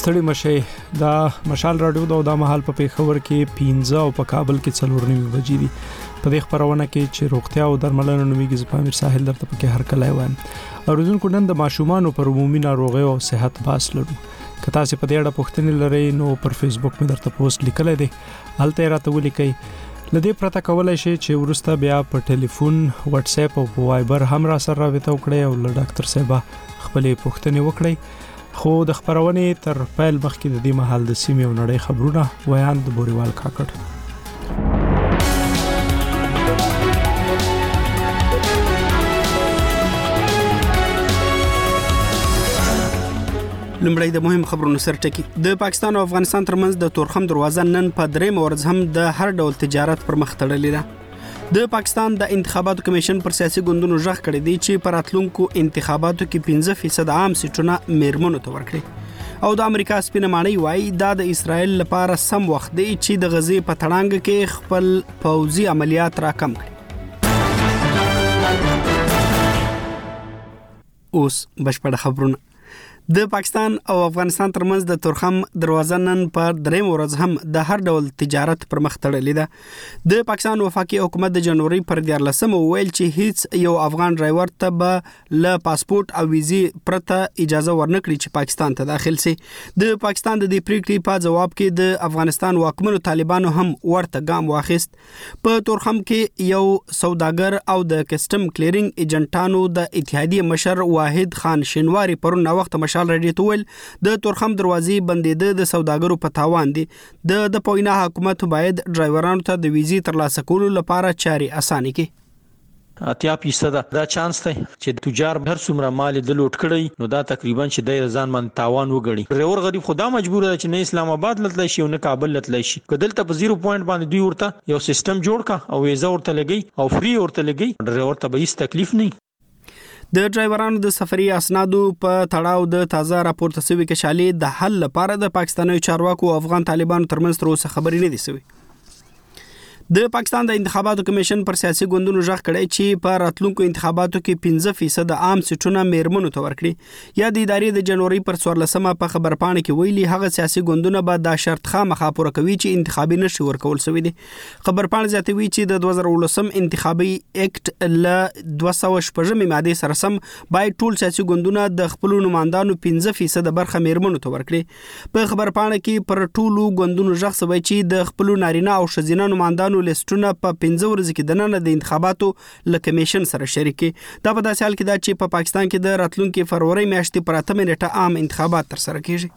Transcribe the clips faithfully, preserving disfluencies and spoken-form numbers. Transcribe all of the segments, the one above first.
ستړي مشه دا مشال رادیو دا د مهال په پیښور کې پنځه او په کابل کې څلور نیمه بجې دي. په دې خبرونه کې چې روغتیا او درملنه نومیږي زپامیر ساحل درته پکې هر کله وایم. اوریدونکو نن د ماشومان پر عمومي ناروغیو او صحت باس لرو. که تاسو په دې اړه پوښتنې لرئ نو پر فیسبوک مې درته پوسټ لیکلی دی، هلته راته ولیکئ. لدې پرته کولای شئ چې ورسته بیا په ټلیفون، واتس اپ او په وایبر هم را سره رابطه وکړئ او له ډاکټر صاحب خپلې پوښتنې وکړئ. خو د خبرونې تر پیل مخکې د دې مهال د سیمې او نړۍ خبرونه ویان د بوریوال کاکړ. لمړی د مهم خبرونو سرټکی. د پاکستان او افغانستان ترمنځ د تورخم دروازه نن په درېم ورځ هم د هر ډول تجارت پر مخ تړلې ده. د پاکستان د انتخاباتو کمیشن پر سیاسي ګوندونو ژغ کړی دی چې پر راتلونکو انتخاباتو کې پنځه فیصد عام سیټونه میرمنو ته ورکړي. او د امریکا سپینه ماڼۍ وایي دا د اسرائیل لپاره سم وخت دی چې د غزې په تړانګ کې خپل پوځي عملیات راکم کړي. اوس بشپړ خبرونه. د پاکستان او افغانستان ترمنځ د تورخم دروازه نن په درېم ورځ هم د هر ډول تجارت پر مخ تړلې ده. د پاکستان وفاقي حکومت د جنوري پر دیارلسمه وویل چې هیڅ یو افغان ډرایور ته به له پاسپورت او ویزې پرته اجازه ورنکړي چې پاکستان ته داخل شي. د پاکستان د دې پریکړې په جواب کې د افغانستان واکمنو طالبانو هم ورته ګام واخیست. په تورخم کې یو سوداګر او د کسټم کلیرینګ ایجنټانو د اتحادیې مشر واحد خان شینواری پرون وخت مشال رډی تول د تورخم دروازې بندیده د سوداګرو په تاوان دي. د د پوینا حکومت باید ډرایورانو ته د ویزې ترلاسه کولو لپاره چاري اسانه کړي. اتیا فیصد دا چانس دی چې تجار هر څومره مال د لوټ کړي نو دا تقریبا چې د ځان من تاوان وګړي. ډرایور غریب خدا مجبور دی چې نه اسلام آباد لتلی شي او نه کابل لتلی شي. کدلته په زیرو پوینټ باندې دوی ورته یو سیستم جوړ کا او ویزه ورته لګي او فری ورته لګي. ډرایور ته به هیڅ تکلیف نه. د ډرایورانو د سفري اسنادو په تړاو د تازه راپورته شوی کشالې د حل لپاره د پاکستاني چارواکو او افغان طالبانو ترمنځ تر اوسه خبرې نه دي شوی. د پاکستان د انتخاباتو کمیشن پر سیاسي ګوندونو ژغ کړی چې په راتلونکو انتخاباتو کې پنځه فیصد عام سیټونه میرمنو ته ورکړي. یا د ادارې د جنوري پر څوارلسمه په خبرپاڼه کې ویلي هغه سیاسي ګوندونه به دا شرط خامخا پوره کوي چې انتخابي نشي ورکول شوی دي. خبرپاڼه زیاتوي چې د دوه زره ولسم انتخابي اکټ ل دوه سوه شپږمې ماده سره سم باید ټول سیاسي ګوندونه د خپل نمائندانو پنځه فیصد برخه میرمنو ته ورکړي. په خبرپاڼه کې پر ټولو ګوندونو ژغ شوی چې د خپل نارینه او ښځینه نمائندانو لیستونه په پنځه ورځې کې د نن د انتخاباتو له کمیشن سره شریکي. دا په داسې حال کې ده چې په پاکستان کې د راتلونکي فروری میاشتې پر اتمه نیټه عام انتخابات ترسره کیږي.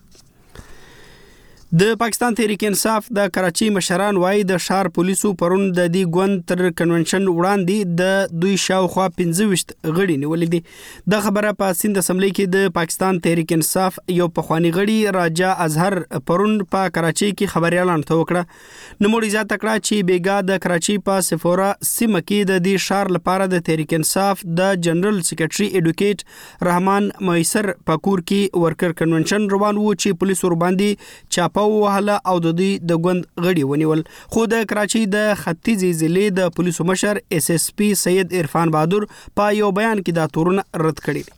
د پاکستان تحریک انصاف د کراچي مشران وایي د شهر پولیسو پرون د دې ګوند تر کنونشن وړاندې د دوی شاوخوا پنځه ویشت غړي نیولې دي. د خبره په سند اسمبلی کې د پاکستان تحریک انصاف یو پخوانی غړي راجا اظهر پرون په کراچي کې خبريالانو ته وکړه. نوموړي زیاته کړه چې بیګا د کراچي په سفورا سیمه کې د دې شهر لپاره د تحریک انصاف د جنرال سیکریټري ایډوکیټ رحمان مېسر پکور کې ورکر کنونشن روان وو چې پولیس ور باندې چاپه وهله او د دوی د ګوند غړي ونیول. خو د کراچي د ختیځي ضلع د پولیسو مشر اس اس پی سید عرفان بهادر په یو بیان کې دا تورونه رد کړي.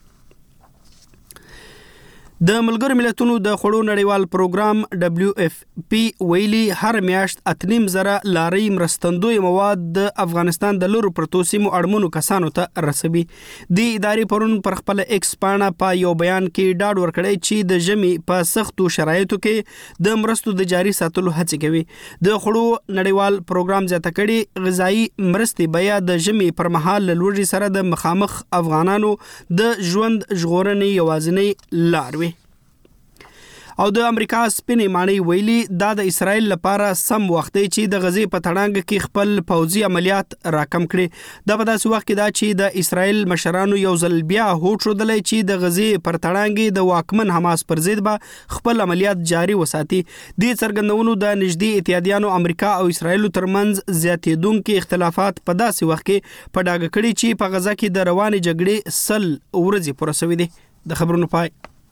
د ملګرو ملتونو د خوړو نړیوال پروګرام دبليو اف پی ویلي هر میاشت اتنیم زره لاري مرستندوی مواد د افغانستان د لورو پرتو سیمو اړمنو کسانو ته رسوي. د ادارې پرون پر خپل ایکس پاڼه په یو بیان کې ډاډ ورکړی چې د ژمي په سختو شرایطو کې د مرستو د جاري ساتلو هڅه کوي. د خوړو نړیوال پروګرام زیاته کړي غذایی مرستې بیا د ژمي پر مهال لوړي سره د مخامخ افغانانو د ژوند ژغورنې یوازینی لار وي. او د امریکا سپینې ماڼۍ ویلي دا د اسرائیل لپاره سم وخت دی چې د غزې په تړانګ کې خپل پوځي عملیات راکم کړي. دا په داسې وخت کې دا چې د اسرائیل مشرانو یو ځل بیا هوډ ښودلی چې د غزې پر تړانګ د واکمن حماس پر ضد به خپل عملیات جاري وساتي. دې څرګندونو د نږدې اتحادیانو امریکا او اسرائیل ترمنځ زیاتېدونکي اختلافات په داسې وخت کې په ډاګه کړي چې په غزه کې د روانې جګړې سل ورځې پوره شوې دي. د خبرونو پای.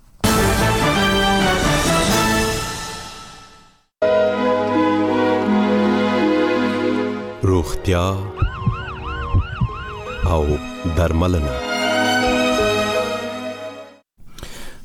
روغتیا او درملنه.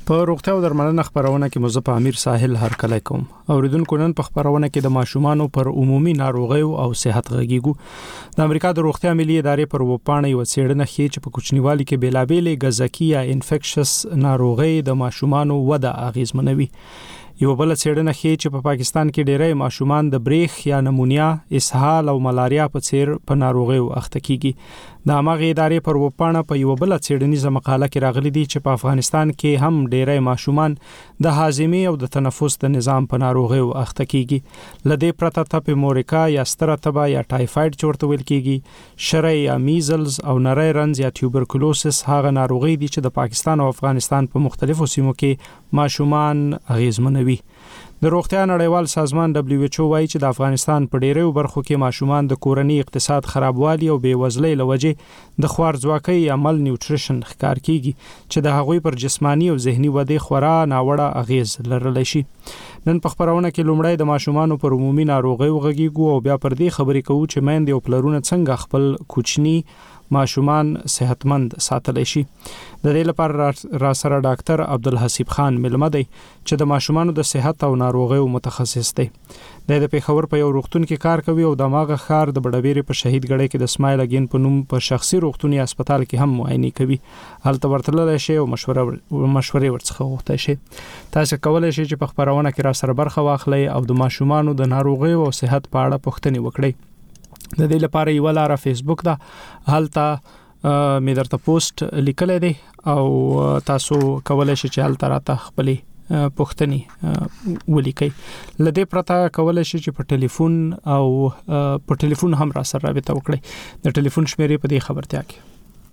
په روغتیا او درملنه خبرونه کې مزه په امیر ساحل هرکلی کوم. اوریدونکو نن په خبرونه کې د ماشومانو پر عمومي ناروغیو او صحت غږیږو. د امریکا د روغتیا ملي ادارې پر وپاڼه یو څېړنه ښیي چې په کوچنیوالي کې بیلابېلې غذاکي یا انفیکشس ناروغي د ماشومانو وده اغیزمنوي. یو بل څېړنه ښیي چې په پاکستان کې ډېری ماشومان د بریخ یا نمونیا، اسهال او ملاریا په څیر په ناروغیو اخته کیږي. د هغې ادارې پر وپاڼه په یو بل څېړنیزه مقاله کې راغلي دي چې په افغانستان کې هم ډېری ماشومان د هاضمې او د تنفس د نظام په ناروغیو اخته کیږي. لدې پرته تپ مورکا یا ستره تبه یا ټایفاید چورته ویل کیږي. شری یا میزلز او نری رنز یا ټیوبرکلوسس هغه ناروغي دي چې د پاکستان او افغانستان په مختلفو سیمو کې ماشومان اغیزمنوي. د روغتیا نړیوال سازمان دبليو ایچ او وايي چې د افغانستان په ډیرو برخو کې ماشومان د کورنۍ اقتصاد خرابوالي او بیوزلۍ لوجې د خوارځواکۍ یا مال نیوټریشن ښکار کیږي چې د هغوی پر جسمانی او ذهني ودې خورا ناوړه اغیز لرلی شي. نن په خبرونه کې لومړی د ماشومانو پر عمومي ناروغیو غږیږو او بیا پر دې خبرې کوو چې میندې او پلرونه څنګه خپل کوچني ماشومان صحتمند ساتلی شي. د دې لپاره را سره ډاکټر عبدالحسیب خان ملمه دی چې د ماشومانو د صحت او ناروغیو متخصص دی. د پیښور په یو روغتون کې کار کوي او د ماغه ښار د بډبېرې په شهید ګړی کې د اسماعیل اگین په نوم په شخصي روغتوني هسپتال کې هم معاینه کوي. هلته ورتللی شي او مشوره مشورې ورڅخه غوښتلی شي. تاسو کولی شئ چې په خبرونه کې را سره برخه واخلئ او د ماشومانو د ناروغیو او صحت په اړه پوښتنې وکړئ. د دې لپاره یو لاره فیسبوک ده، هلته مې درته پوسټ لیکلی دی او تاسو کولی شئ چې هلته راته خپلې پوښتنې ولیکئ. له دې پرته کولی شئ چې په ټلیفون او په ټلیفون هم را سره رابطه وکړئ. د ټلیفون شمیرې په دې خبرتیا کې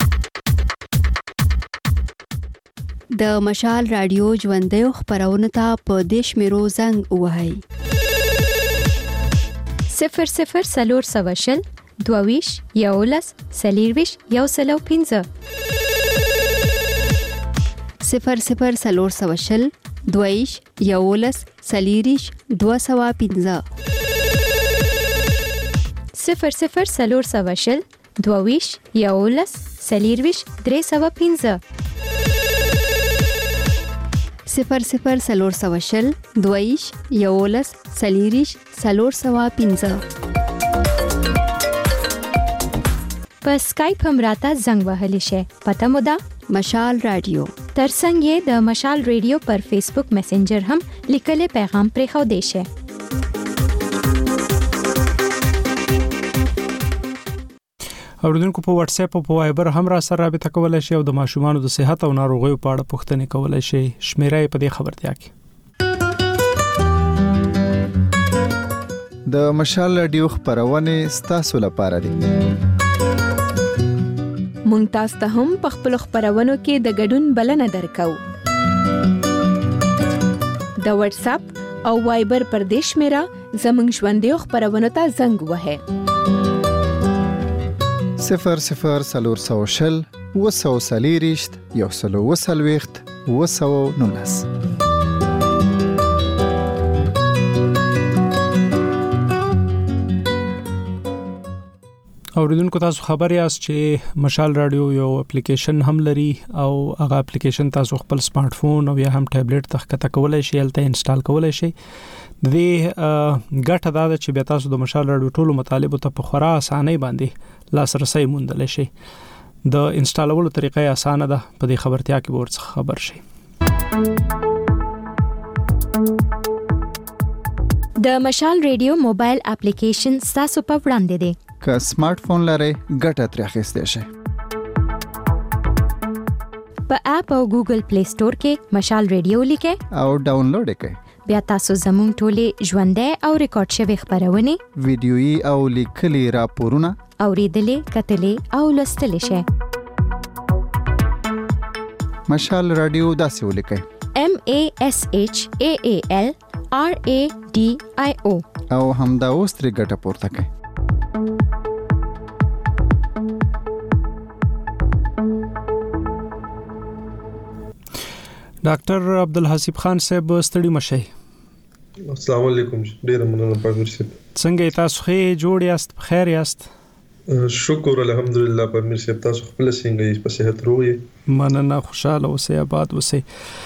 د مشال رادیو ژوندۍ خبرونه ته په دې شمیرو زنګ ووهئ: صفر صفر سلور سوشل دوویش یولس سلیرویش یو سلو پینزه صفر صفر سلور سوشل دوویش یولس سلیریش دو سوا پینزه صفر صفر سلور سوشل دوویش یولس سلیرویش درې سوا پینزه صفر صفر سلور سوشل دویش یولس سلیریش سلور سوا پینزه. په سکایپ هم راته زنګ وهلی شي. پته مو ده مشال رادیو. ترڅنګ یې د مشال رادیو پر فیسبوک میسنجر هم لیکلي پیغام پرې خو دی شي. اوریدونکو په واتس اپ او په وایبر هم را سره رابطه کولای شي او د ماشومانو د صحت او ناروغیو په اړه پوښتنې کولای شي. شمیرې په دې خبرتیا کې د مشال رادیو خبرونه ستاسو لپاره دي. مونږ تاسو ته هم په خپل خبرونو کې د ګډون بلنه درکو. د واتس اپ او وایبر پر دیش میرا زمنګ ژوندۍ خبرونه ته زنګ وهه صفر صفر سلور سوشل وسو سلیریشت یو سلو وسلویخت وسو نولس. اوریدونکو تاسو خبر یاست چې مشال رادیو یو اپلیکیشن هم لري او هغه اپلیکیشن تاسو خپل سمارټ فون او یا هم ټابلیټ ته ښکته کولای شئ، هلته انسټال کولای شئ. د دې ګټه دا ده چې بیا تاسو د مشال رادیو ټولو مطالبو ته په خورا اسانۍ باندې لاسرسی موندلی شئ. د انسټالولو طریقه یې اسانه ده، په دې خبرتیا کې به ورڅخه خبر شئ. د مشال رادیو موبایل اپلیکیشن تاسو په وړاندې دی. که سمارټ فون لرئ ګټه ترې اخیستی شئ. په اپ او ګوګل پلی سٹور کې مشال رادیو لیکئ او ډاونلوډ یې کړئ. بیا تاسو زموږ ټولې ژوندۍ او ریکارډ شوې خبرونه، ویډیويي او لیکلي راپورونه اوریدلې، کتلې او لوستلې شئ. مشال رادیو داسې ولیکئ: M A S H A A L R A D I O او همدا اوس ترې ګټه پورته کړئ. ډاکټر عبدالحسیب خان صاحب ستړي مشئ. السلام علیکم. ډیر مننه پاګر صاحب. څنګه تاسو ښه جوړ یاست؟ بخیر یاست؟ شکر الحمدلله په امیر صاحب تاسو خپل څنګه په صحت روغ یې مننه خوشاله اوسئ آباد اوسئ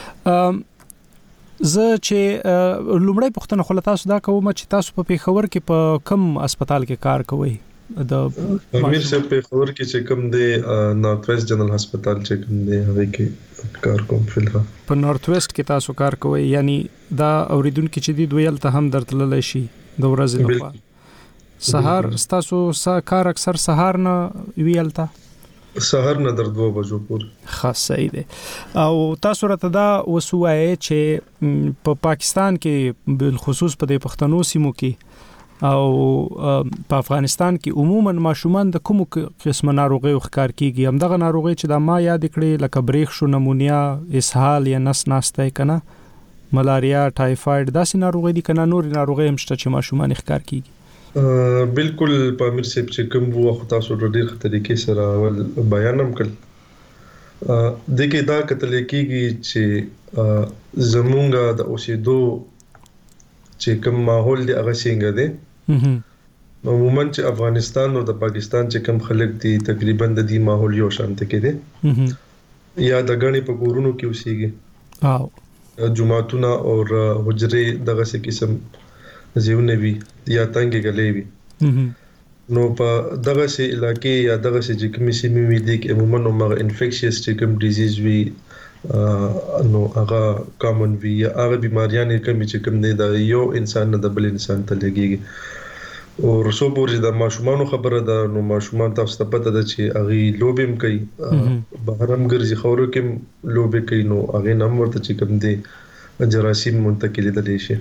زه چې لومړی پوښتنه خو تاسو دا کوم چې تاسو په پیښور کې په کوم هسپتال کې کار کوئ د امیر صاحب پیښور کې چې کوم دی نارث ویسٹ جنرال هسپتال چې کوم دی هغه کې کار کوم فلحال په نارث ویسٹ کې تاسو کار کوئ یعنی دا اوریدونکو چې دی دویل ته هم درتللی شي د ورځې لپاره سحر تاسو سا کار اکثر سحر نه ویلتا سحر نه در دوه بجو پورې خاص صحیح دی او تاسو راته دا وسوایي چې په پاکستان کې بل خصوص په د پښتنو سیمو کې او په افغانستان کې عموما ماشومان د کوم قسم ناروغي ښکار کیږي هم دغه ناروغي چې د ما یاد کړې لکه بریښ شو نمونیا اسهال یا نس ناسته کنه ملاریا ټایفاید داسې ناروغي دي کنه نور ناروغي هم شته چې ماشومان ښکار کیږي بالکل په امیر صاحب چې کوم وخت تاسو ډېر طریقې سره ول بیان هم کړ دغه دا کتل کېږي چې زمونږه د اوسېدو چې کوم ماحول دی هغه څنګه دی عموما چې افغانستان او د پاکستان چې کوم خلک دي تقریبا د دې ماحول یو شان کې دي یا د غني په کورونو کې اوسېږي او جمعتونه او حجرې دغه څه قسم زیونه وی یا تنګ غلې وی نو په دغه سي علاقې یا دغه سي چې کومې سیمې وي دي کې عموما نو مغه انفیکشس چې کوم ډیزیز وی نو هغه کامن وی یا هغه بیماریاں کوم چې کوم دی دا یو انسان نه د بل انسان ته لګيږي او رسو پورې د ماشومان خبره ده نو ماشومان تاسو ته پته ده چې هغه لوبیم کوي بهرم ګرځي خورو کې لوبې کوي نو هغه نام ورته چې کوم دی جراثیم منتقل دي شي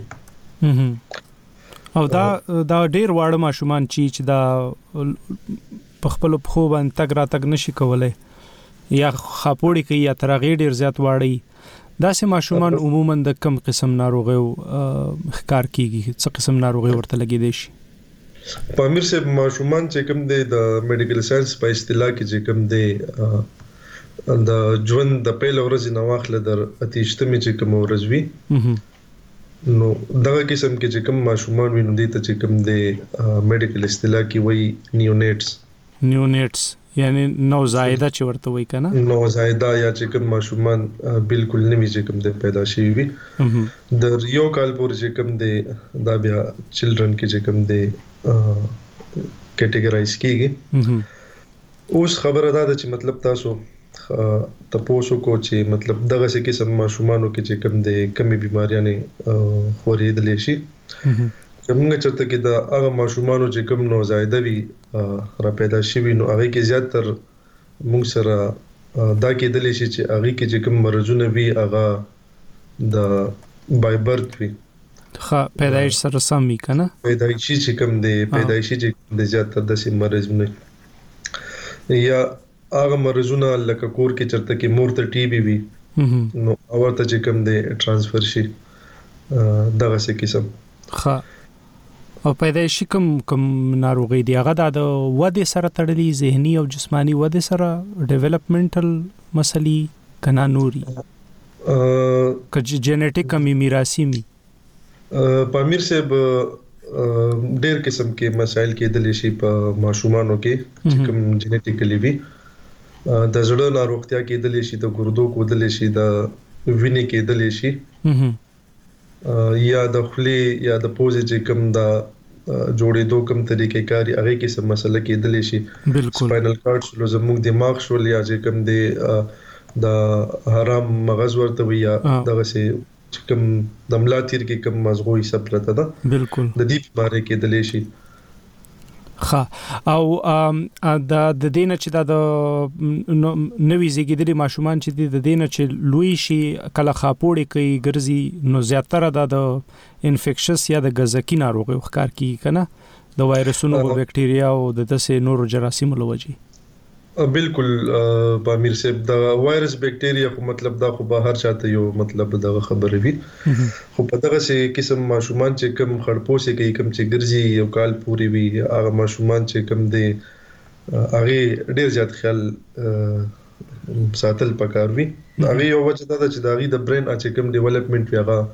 او دا دا ډیر واړه ماشومان چې دا په خپل خو باندې تګ را تګ نشي کولای یا خاپوړی کوي یا ترغې ډیر زیات واړی دا سه ماشومان عموما د کم قسم ناروغي ښکار کیږي څه قسم ناروغي ورته لګي دي شي په امیر صاحب ماشومان چې کوم دی د میډیکل ساينس په اصطلاح کې چې کوم دی د ژوند د پیل ورځې نو واخله در اتیشتمه چې کوم ورځ وی نو دغه قسم کې چې کوم ماشومان ویني دي ته چې کوم دی میډیکل اصطلاح کې وای نیونیټس نیونیټس یعنی نوزایده چې ورته وای کنه نوزایده یا چې کوم ماشومان بالکل نوی چې کوم دی پیدا شي وي د یو کال پورې چې کوم دی دا بیا چلډرن کې چې کوم دی کټګورایز کیږي اوس خبره ده چې مطلب تاسو تاسو کو چې مطلب دغه څه قسم ماشومانو کې چې کوم د کمی بیماریاں خورېدلې شي کومه چرته کې دا هغه ماشومانو چې کوم نوزایده وي را پیدا شي نو هغه کې زیاتره موږ سره دا کېدلې شي چې هغه کې چې کوم مرزونه وي هغه د بای برث وي خا پیدایش سره سم وي کنه پیدایشي چې کوم د پیدایشي چې د زیاتره د سیم مرزونه یا هغه مرزونه لکه کور کې چرته کې مور ته ټي بي وي نو اورته چې کوم دی ترانسفر شي دغه څه قسم ها او پیدایشي کوم کوم ناروغي دی هغه د وده سره تړلې ذهني او جسمانی وده سره ډیولپمنټل مسلې کنا نوري کجه جنټیک کمی میراثي می په امیر صاحب ډېر قسم کې مسائل کې د لشي په ماشومانو کې چې کوم جنټیکلی وي د زړه ناروغتیا کې د لشي د ګردو کو د لشي د وینې کې د لشي یا د خلی یا د پوزې چې کوم د جوړېدو کوم طریقې کاری هغه کې سم مسله کې د لشي سپاینل کارډ شلو زموږ دماغ شول یا چې کوم د د حرام مغز ورته وي یا دغه سي کوم د ملا تیر کې کوم مزغوي سپرته ده بالکل د دې باره کې د لشي خا او د د دینه چې د نوې زیږیدلي ماشومان چې د دینه چې لوی شي کله خاپوړی کوي ګرځي نو زیاتره د انفیکشس یا د غزکی ناروغي ښکار کیږي کنه د وایرسونو او بکټریا او د دسه نورو جراثیمو لوجي بالکل په امیر صاحب د وایرس بکټریا خو مطلب دا خو به هر چاته یو مطلب دغه خبره وي خو په دغه سي قسم ماشومان چې کم خړپوسه کوي کم چې ګرځي یو کال پوری وي هغه ماشومان چې کم دي هغه ډیر زیات خیال ساتل پکار وي هغه یو وجه دا چې داغي د برین چې کم ډیولپمنٹ وي هغه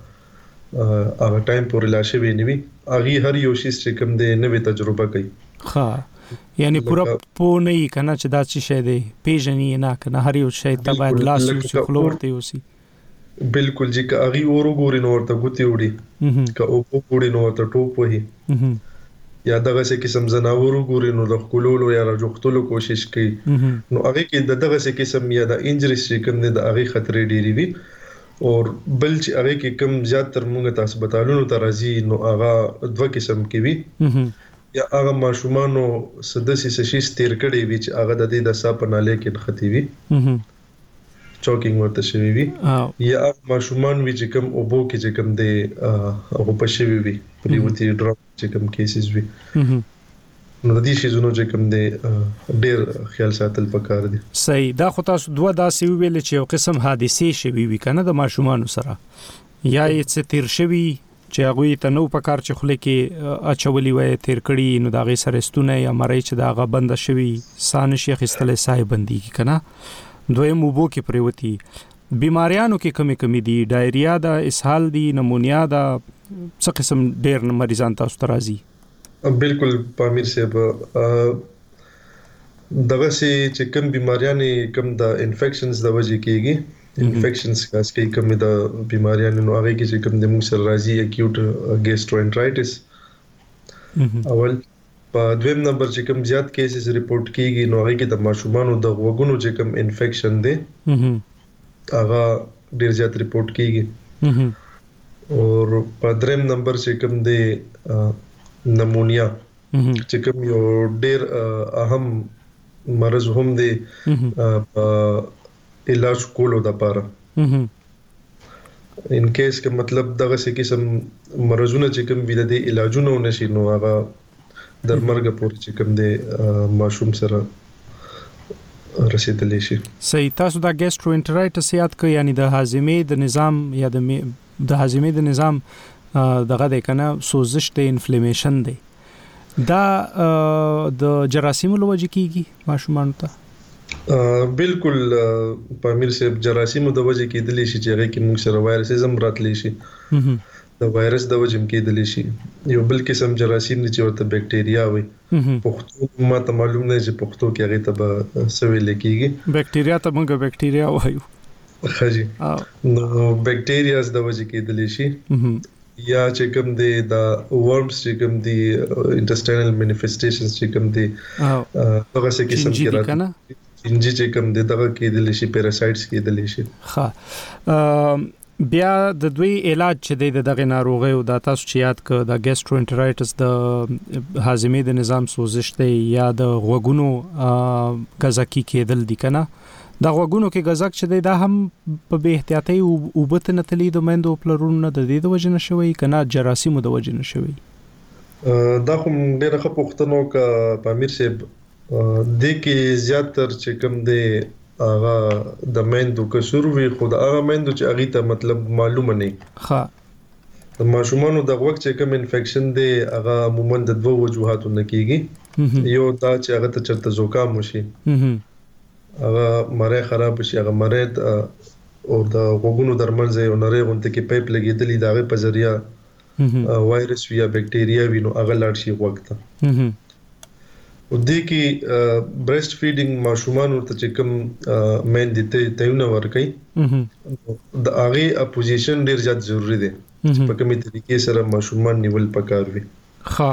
هغه ټایم پورې لا شي وي هغه هر یو شي چې کم دي نوې تجربه کوي ها یعنی پورا پو نه کنه چې دا څه شی دی پیژنې نه کنه هر یو شی ته باید لاس یو خلورته یوسي بالکل جی که اغي اورو ګوري نو ورته ګوتی وړي که او په ګوري نو ورته ټوپ وهي یا دغه څه قسم زناورو ګوري نو د خلولو یا رجوختلو کوشش کوي نو هغه کې د دغه څه قسم یا د انجریز چې کوم د هغه خطر ډیری وي او بل چې هغه کې کم زیات تر موږ تاسو بتالونو ته راځي نو هغه دوه قسم کې وي یا هغه ماشومانو سدسي سشي ستیر کړي وي چې هغه د دې د صاحب نالې کې نختی وي چوکینګ ورته شوی وي یا ماشومان وی چې کوم اوبو کې چې کوم دی هغه په شوی وي پریوتی ډراپ چې کوم کیسز وي نو د دې شیزونو چې کوم دی ډیر خیال ساتل پکار دي صحیح دا خو تاسو دوه داسې ویل چې یو قسم حادثه شوی وي کنه د ماشومان سره یا یې څه تیر شوی چې هغه ته نو پکار چې خله کې اچولي وای تیر کړي نو دا غي سره استونه یا مړی چې دا غ بند شوی سان شیخ استله صاحب بندي کنه دویم وبو کې پریوتی بیماریانو کې کمی کمی دي ډایریا دا اسهال دي نمونیا دا څه قسم ډیر مریضان تاسو ته راځي بالکل پامیر صاحب دغه سي چې کوم بیماریانې کوم د انفیکشنز د وجې کېږي انفیکشنز کاس کې کوم د بیماریانې نو هغه کې چې کوم د موږ سره راځي اکیوټ ګیسټروانټرایټس اول په دویم نمبر چې کوم زیات کیسز ریپورت کیږي نو هغه کې د ماشومانو د غوګونو چې کوم انفیکشن دی هغه ډیر زیات ریپورت کیږي او په دریم نمبر چې کوم دی نمونیا چې کوم یو ډیر اهم مرض هم دی په علاج کولو د پاره ان کیس کې مطلب دغه څه قسم مرزونه چې کوم ویل دي علاجونه نشي نو هغه در مرګ پورې چې کوم دی ماشوم سره رسیدلی شي صحیح تاسو دا ګیسټروانټرایټس یاد کړئ یعنی د هاضمې د نظام یا د د هاضمې د نظام دغه د کنه سوزش د انفلیمیشن دی دا د جراثیمو لوجه کیږي ماشومان ته بالکل پامیر صاحب جراثیمو د وجه کېدلی شي چې هغه کې موږ سره وایرسزم راتلی شي د وایرس د وجه کېدلی شي یو بل قسم جراثیم دي چې ورته بکټیریا وي پښتو ما ته معلوم نه چې پښتو کې هغه ته سوي لکېږي بکټیریا ته موږ بکټیریا وایو خاجي نو بکټیریاز د وجه کېدلی شي یا چې کوم دی د ورمز چې کوم دی انټسټاینل مانیفیسټیشنز چې کوم دی هغه څه قسم کې راځي انجی چې کوم دی دغه کېدلی شي پیراسایټس کېدلی شي ها بیا د دوی علاج چې د دغه ناروغي او د تاسو چې یاد ک د ګیسټروانټرایټس د هاضمې د نظام سوزش دی یا د غوګونو غزاکی کېدل دي کنه د غوګونو کې غزاک چې دی دا هم په به احتیاطي او بت نه تلید مندو پلرونه د دې د وجه نشوي کنه جراثیمو د وجه نشوي دا کوم ډیره ښه پوښتنه وکړه پامیر صاحب د کې زیاتره چې کوم دی هغه د مندو کسور وی خو د هغه مندو چې هغه ته مطلب معلومه نه ښه د ماشومانو د وخت چې کوم انفیکشن دی هغه عموما د دوه وجوهاتو نه کیږي یو دا چې هغه ته چرته زوکام وشي هغه مړی خراب شي هغه مرید او د غوګونو درمنځ یو نری غونډه کې پایپ لګیدلی دا غي په ذریعہ وایرس یا بکټیریا وینو هغه لاړ شي وخت او د کې بریسټ فیډینګ ماشومان ورته چې کوم مېندې ته تېونه ورکړي د هغه اپوزیشن ډیر زیات ضروری دی په کومه طریقې سره ماشومان نیول پکار وي ها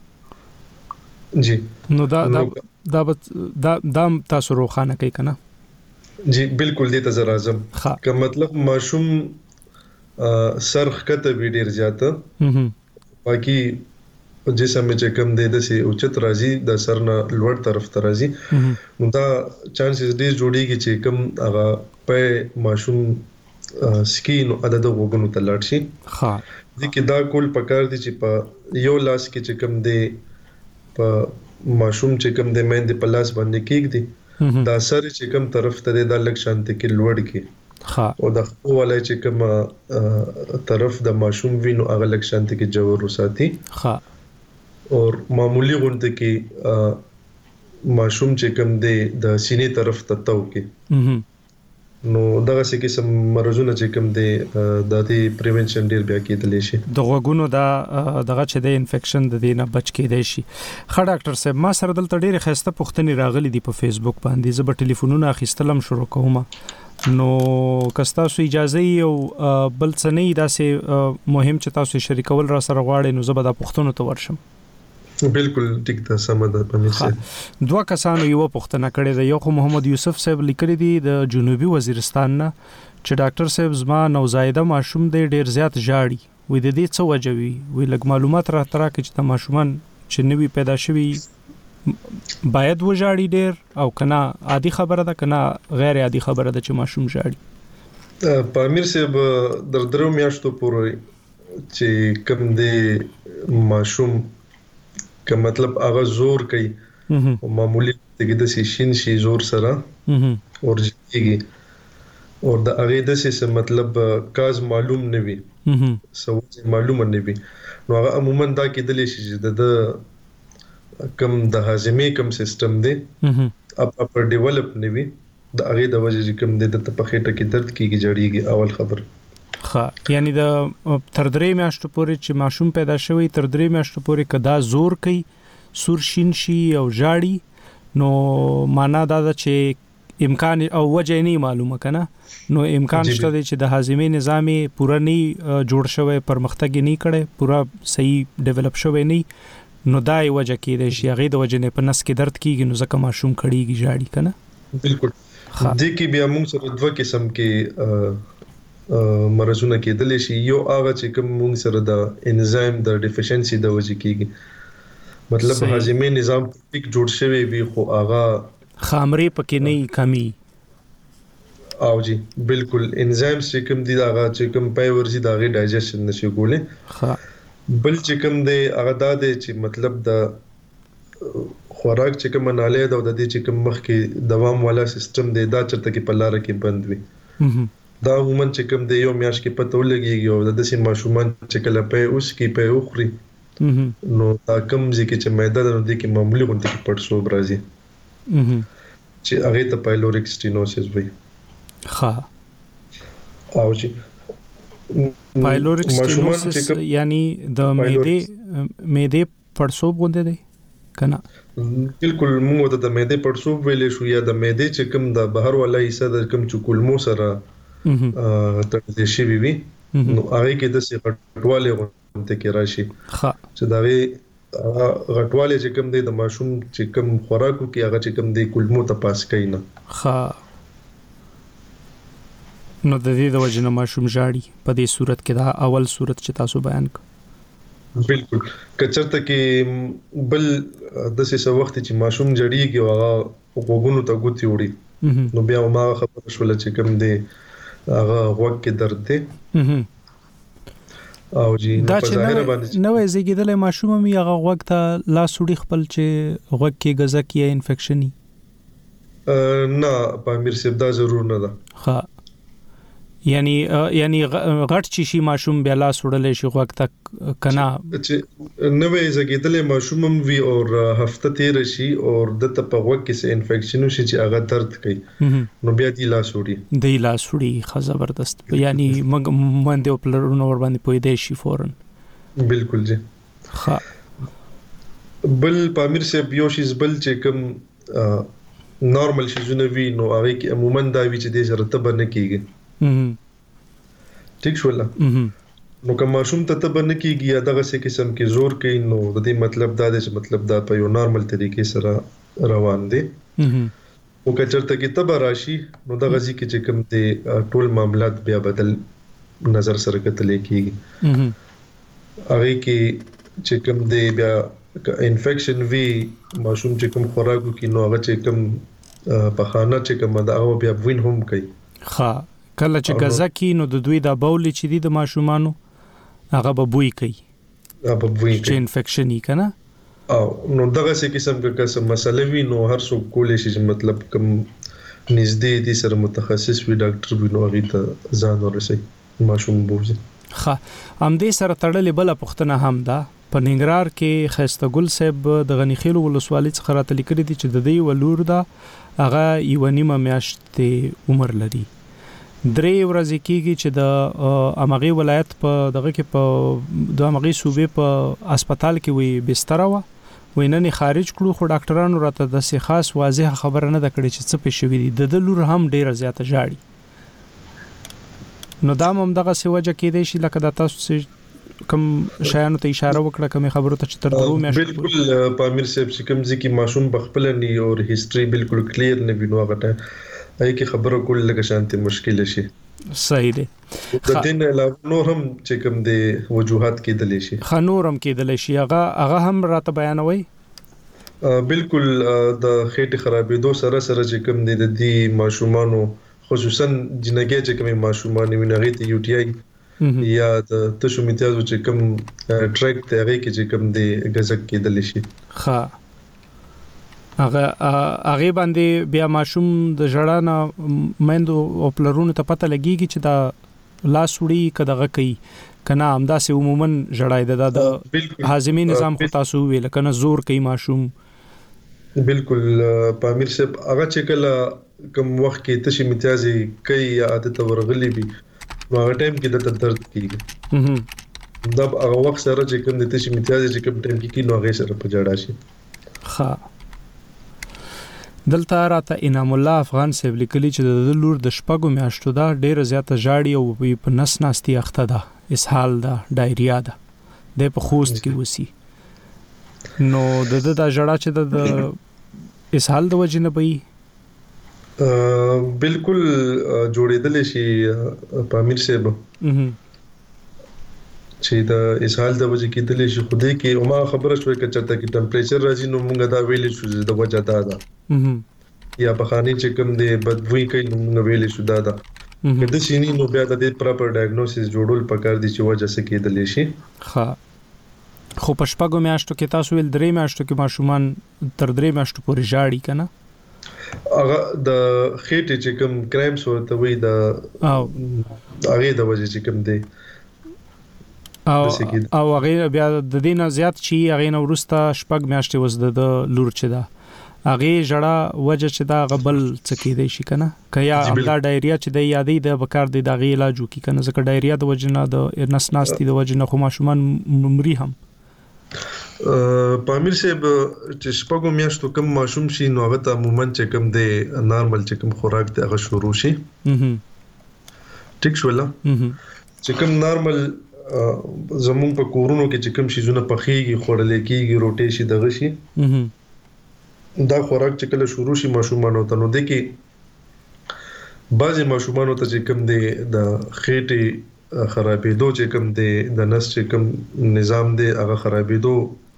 جی نو دا دا دا دا تاسو روخانه کوي کنه جی بالکل دې ته زرا اعظم که مطلب ماشوم سرخ کته وی ډیر زیاته باقي جسم چې کوم دی د سي اوچت راځي د سرنا لوړ طرف ته راځي نو دا چانسز ډیر جوړیږي چې کوم هغه په ماشوم سکین او عدد وګونو ته لاړ شي ها د کې دا کول پکار دي چې په یو لاس کې چې کوم دی په ماشوم چې کوم دی مېند په لاس باندې کېږي دا سر چې کوم طرف ته د لک شانت کې لوړ کې ها او د خو ولای چې کوم طرف د ماشوم وینو هغه لک شانت کې جوړ وساتي ها اور معمولی غونډه کې ماشوم چې کوم دی د سینې طرف ته تاو کې نو دغه څه قسم مرزونه چې کوم دي د دې پریونشن ډیر بیا کېدلی شي. د غوګونو دا دغه چې د انفیکشن د دې نه بچ کېدای شي. ښه ډاکټر صاحب، ما سره دلته ډېرې ښایسته پوښتنې راغلي دي په فیسبوک باندې. زه به ټلیفونونه اخیستلم شروع کوم، نو که تاسو اجازه یې او بل څه نه داسې مهم چې تاسو شریکول را سره غواړئ، نو زه به دا پوښتنو ته ورشم. بالکل ټیک ده، سم ده. په دوه کسانو یو پوښتنه کړې ده. یو خو محمد یوسف صاحب لیکلي دي د جنوبي وزیرستان نه چې ډاکټر صاحب زما نوزایده ماشوم دی ډیر زیات ژاړي، وې د دې څه وجه وي؟ وی لږ معلومات را تراکې چې د ماشومان چې نوی پیدا شوي باید وژاړي ډیر، او کنه عادي خبره ده کنه غیر عادي خبره ده چې ماشوم ژاړي؟ په امیر صاحب در درو میاشتو پورې چې کوم دی ماشوم که مطلب هغه زور کوي او معمولی دغه د شین شي زور سره ورځيږي او د هغه د څه مطلب کاز معلوم نه وي، سوچ معلوم نه وي، نو هغه عموما دا کېدلی شي چې د کم د هاضمې کم سیستم دی اپ اپ ډیولپ نه وي، د هغه د وجې کوم د تپخېټه کې درد کیږي جوړیږي. اول خبر ښه، یعنی د تر درې میاشتو پورې چې ماشوم پیدا شوی تر درې میاشتو پورې کدا زور کوي، سور شین شي او ژاړي، نو معنا دا ده چې امکان او وجه نه معلومه کنه، نو امکان شته چې د هاضمې نظام پوره نه جوړ شوی، پرمختګ نه کړي، پوره صحیح ډیولپ شوی نه، نو دا یې وجه کېدای شي. هغه د وجه نه په نس کې درد کیږي، نو ځکه ماشوم کړيږي ژاړي کنه. بالکل. د کې بیا موږ سره دوه قسم کې مرزونه کېدلی شي. یو هغه چې کوم موږ سره د انزایم د ډیفیشنسي د وجې کېږي، مطلب هاضمې نظام ټیک جوړ شوی وي خو هغه خامري پکې نه کمی، او جی بالکل انزایمز چې کوم دي هغه چې کوم پای ورزي دا غي ډایجیشن نشي کولای. ښه، بل چې کوم دی هغه دا دی چې مطلب د خوراک چې کوم ناله دا د دې چې کوم مخ کې دوام والا سیستم دی دا چرته کې په لار کې بند وي. دا عموما چې کوم دی یو میاش کې پته ولګيږي او د داسې ماشومان چې کله په اوس کې په اوخري نو دا کوم ځکه چې معده د دې کې معمولی غونډه کې پټ سو برازي چې هغه ته پایلوریک سټینوسس وي. ښه، او چې پایلوریک سټینوسس یعنی د معده معده پړسوب غونډه دی کنه؟ بالکل، موږ ته د معده پړسوب ویلې شو، یا د معده چې کوم د بهر ولا حصہ د کوم چې کولمو سره تړل شي وي، نو هغه کې د څه غټواله غونډه کې راشي. ښه، چې دا وی غټواله چې کوم دی د ماشوم چې کوم خوراکو کې هغه چې کوم دی کولمو ته پاس کوي نه. ښه، نو د دې د وجه نه ماشوم ژاړي په دې صورت کې، دا اول صورت چې تاسو بیان کړ. بالکل، کچرته کې بل د څه وخت چې ماشوم جړیږي او هغه وګونو ته ګوتی وړي، نو بیا ما خبر شول چې کوم دی هغه وګ کې درد دی. او جی دا چې نوې زیږیدلې ماشوم می هغه وګ ته لاس وړي خپل چې وګ کې غزا کې انفیکشن نه په امیر صاحب دا ضرور نه ده. ها، یعنی یعنی غټ چی شي ماشوم بیا لاس وړلې شي وخت تک کنا چې نوې زګیدلې ماشوم وی او هفته تیر شي او د ته په وخت کې څه انفیکشن شي چې هغه درد کوي نو بیا دی لاس وړي دی لاس وړي خو زبردست یعنی موږ باندې خپل نور باندې پوي دی شي فورن. بالکل جی. ها بل پامیر سے یو شي بل چې کوم نارمل شي زونه وی نو هغه کې عموما دا وی چې د شرط باندې کیږي. ٹھیک شو الله نو کوم ماشوم ته تب نه کیږي یا دغه څه قسم کې زور کوي نو د دې مطلب دا دی چې مطلب دا په یو نارمل طریقې سره روان دي. او کچرته کې تب راشي نو دغه ځکه چې کوم دي ټول معاملات بیا بدل نظر سره کتل کیږي. هغه کې چې کوم دي بیا انفیکشن وی ماشوم چې کوم خوراکو کې نو هغه چې کوم په خانه چې کوم دا او بیا وین هم کوي. ها کله چې غزا کی نو د دوی د بول چې دي د ماشومانو هغه به بوی کوي هغه به بوی کوي چې انفیکشن یې کنه او نو دغه څه قسم کې څه مسله وی نو هر څوک کولای شي چې مطلب کوم نږدې دي سره متخصص وي ډاکټر وي نو هغه ته ځان ورسي ماشوم بوزي. ښه ام دې سره تړلې بل پښتنه هم ده په ننګرهار کې خسته ګل صاحب د غنی خیلو ولسوالۍ څخه راته لیکلي دي چې د دې ولور ده هغه یو نیمه میاشتې عمر لري درې ورځې کېږي چې د امغي ولایت په دغه کې په د امغي صوبې په هسپتال کې وي بستر و ویننه خارج کړو خو ډاکټرانو راته د سي خاص واضح خبره نه د کړې چې څه پېښ شوی دی د لور هم ډیره زیاته جاړي نو دا هم دغه سی وجه کې دی چې لکه د تاسو کوم شایانو ته اشاره وکړه کوم خبرو ته چې تر درو میاشتو بالکل پامیر صاحب چې کوم ځکه ماشوم بخپل نه او هیستوري بالکل کلیر نه وینو غټه اې کې خبرو کول لکه شانتي مشکل شي صحیح دی د دین علاوه نور هم چې کوم دی وجوهات کې دلی شي خنورم کې دلی شي هغه هغه هم راته بیانوي بالکل د خېټه خرابېدو سره سره چې کوم دی د دې ماشومانو خصوصا جنګي چې کوم ماشومان وینغې ته یو ټي آی یا د تشو میتیازو چې کوم ټریک ته هغه کې چې کوم دی غزک کې دلی شي ها هغه هغه باندې بیا ماشوم د جړانه مندو او پلرونو ته پته لګیږي چې دا لاس وړي کداغه کوي کنه همدا سه عموما جړای د د هاضمي نظام خو تاسو ویل کنه زور کوي ماشوم بالکل پامیر صاحب هغه چې کله کوم وخت کې تشي امتیازي کوي یا عادت ورغلي بي نو هغه ټایم کې د درد کیږي دا هغه وخت سره چې کوم د تشي امتیازي چې کوم ټایم کې کی نو هغه سره په جړا شي ها دلته راته انعام الله افغان سیب لیکلی چې د لور د شپږو میاشتو دا ډیره زیاته جاړي او په نس ناستي اخته ده اسهال ده ډایریا ده د په خوست کې وسی نو د د د جړه چې د اسهال د وجې نه بي بالکل جوړېدل شي پامیر صاحب چې دا اسهال د وجې کې دلی شي خوده کې او ما خبره شوې چې چرته کې ټمپریچر راځي نو موږ دا ویلې شو د وجه دا ده یا په خاني چې کوم دی بدوي کوي نو موږ ویلې شو دا ده کله چې ني نو بیا د پراپر ډایګنوسس جوړول پکار دي چې وجه څه کې دلی شي ها خو په شپږو میاشتو کې تاسو ول درې میاشتو کې ماشومان تر درې میاشتو پورې جاړي کنه هغه د خېټې چې کوم کرایمز ورته وي د او هغه د وجه چې کوم دی او او هغه بیا د دینه زیات شي هغه نو ورسته شپږ میاشتې وز د لور چي دا هغه جړه وجه چې دا غبل څکې دی شي کنه کیا همدا ډایریا چې د یادې د بکار دی د غي علاج وکي کنه ځکه ډایریا د وجه نه د نس ناستي د وجه نه خو ماشومان مري هم پامیر صاحب چې شپږو میاشتو کم ماشوم شي نو هغه ته عموما چې کم دی نارمل چې کم خوراک دی هغه شروع شي ټیک شولا چې کم نارمل زمون په کورونو کې چې کوم شیزونه پخېږي خوړل کېږي روټي شي دغه شي دا خوراک چې کله شروع شي ماشومان ته نو د کې بعضي ماشومان ته چې کوم دی د خېټې خرابېدو چې کوم دی د نس چې کوم نظام دی هغه خرابېدو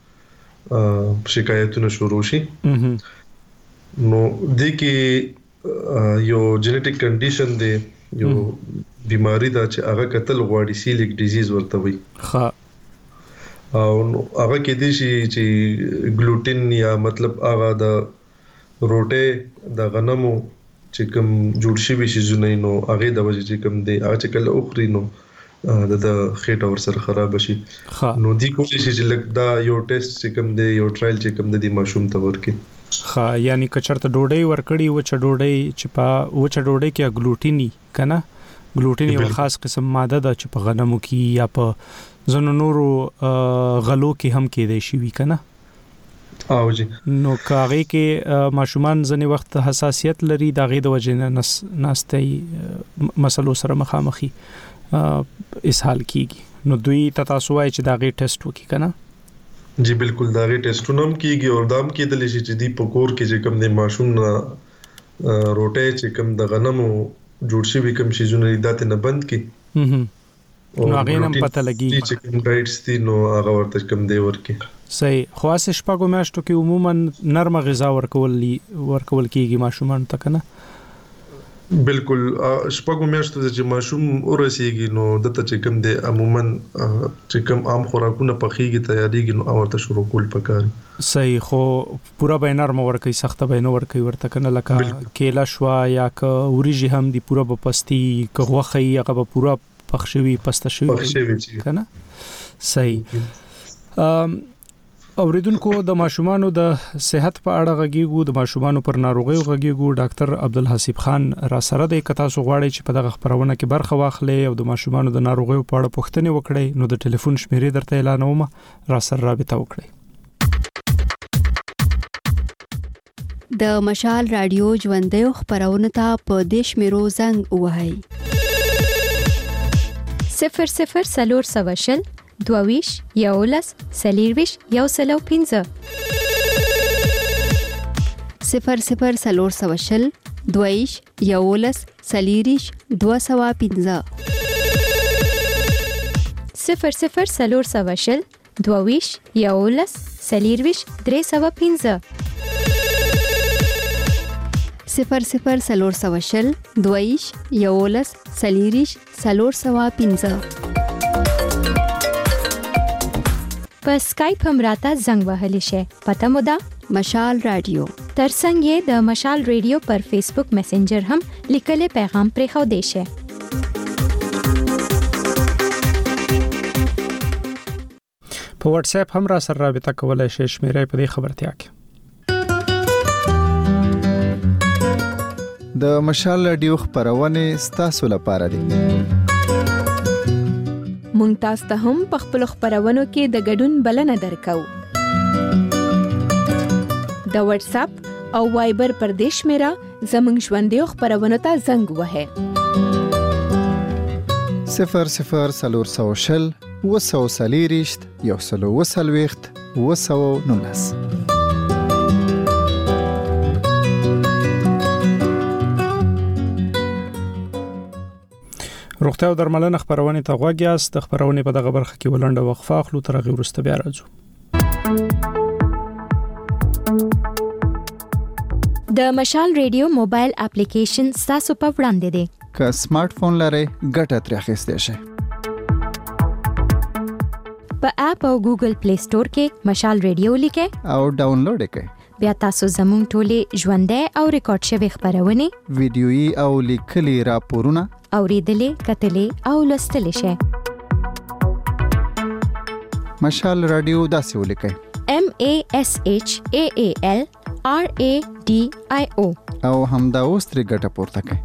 شکایتونه شروع شي نو د کې یو جنټیک کنډیشن دی یو بیماری دا چې هغه قتل غواړي سیلیک ډیزیز ورته وي ها او هغه کې دي چې ګلوټین یا مطلب هغه د روټه د غنمو چې کوم جوړ شي شي زونه نو هغه د وجې چې کوم دی هغه چې کله اخري نو د خېټه ور سره خراب شي نو دی کوشش چې لکه دا یو ټیسټ چې کوم دی یو ټرایل چې کوم دی ماشوم ته ورکي ها یعنی کچرته ډوډۍ ورکړي و چې ډوډۍ چې په و چې ډوډۍ کې ګلوټینی کنه ګلوټین یو خاص قسم ماده ده چې په غنمو کې یا په زنو نورو غلو کې هم کې دی شي وی کنه او جی نو کاغه کې ماشومان ځنې وخت حساسیت لري دا غي د وجې نه نستي مسلو سره مخامخي اسهال کیږي نو دوی تاسو وایي چې دا غي ټیسټ وکي کنه جی بالکل دا غي ټیسټونه هم کیږي او دام کې د لشي چې دی په کور کې چې کوم د ماشوم روټه چې کوم د غنمو جوړ شي کوم شي زونه داته نه بند کی نو هغه نم پته لګي چې کوم ډایټس دي نو هغه ورته کوم دی ورکی صحیح خاص شپږو میاشتو کې عموما نرمه غذا ورکول ورکول کیږي ماشومان ته کنه بالکل شپږو میاشتو چې ماشوم ورسیږي نو دته چې کوم دی عموما چې کوم عام خوراکونه پخېږي تیاریږي نو اورته شروع کول پکاري صحیح خو پورا به نرمه ورکې سخته به نه ورکې ورته کنه لکه کېلا شوا یا ک وريجي هم دی پورا په پستی ک غوخي هغه به پورا پخښوي پسته شوی کنه صحیح اوریدونکو د ماشومانو د صحت په اړه غږیږو د ماشومانو پر ناروغیو غږیږو ډاکټر عبدالحسیب خان را سره د کتا سو غواړي چې په دغه خبرونه کې برخه واخلي او د ماشومانو د ناروغیو په اړه پوښتنه وکړي نو د ټلیفون شمیرې درته اعلانوم را سره رابطه وکړئ د مشال رادیو ژوندې خبرونه ته په دیش میرو زنګ وهاي صفر صفر سلور سواشل دویش یولس سلیرویش یو سلو پینزه صفر صفر سلور سواشل دویش یولس سلیریش دو سوا پینزه صفر صفر سلور سواشل دویش یولس سلیرویش درې سوا پینزه صفر صفر سلور سواشل دویش یولس سلیریش سلور سوا پینزه په اسکایپ هم راته زنګ وهلی شي پته مو ده مشال رادیو ترڅنګ یې د مشال رادیو پر فیسبوک میسنجر هم لیکلي پیغام پرې خو دی شي په واتس اپ هم را سره رابطه کولای شئ شمیرې په دې خبرتیا کې د مشال رادیو خبرونه ستاسو لپاره دي مونږ تاسو ته هم په خپل خبرونو کې د ګډون بلنه درکو د واتس اپ او وایبر پر دیش میرا زمنګ ژوندې خبرونو ته زنګ وهه صفر صفر سلور سوشل وسو سلیریشت یو سلو وسلويخت وسو نونس روغتیا او درملنه خبرونه ته غوږیاست د خبرونه په دغه برخه کې ولنډه وقفه اخلو تر هغه وروسته بیا راځو د مشال رادیو موبایل اپلیکیشن تاسو په وړاندې دی که سمارټ فون لرئ ګټه ترې اخیستئ شئ په اپ او ګوګل پلی سٹور کې مشال رادیو لیکه او ډاونلوډ کړئ بیا تاسو زموږ ټولې ژوندۍ او ریکارډ شوی خبرونه ویډیويي او لیکلي راپورونه اوریدلې کتلې او لوستلې شئ مشال رادیو داسې ولیکئ M A S H A A L R A D I O او همدا اوس ترې ګټه پورته کړئ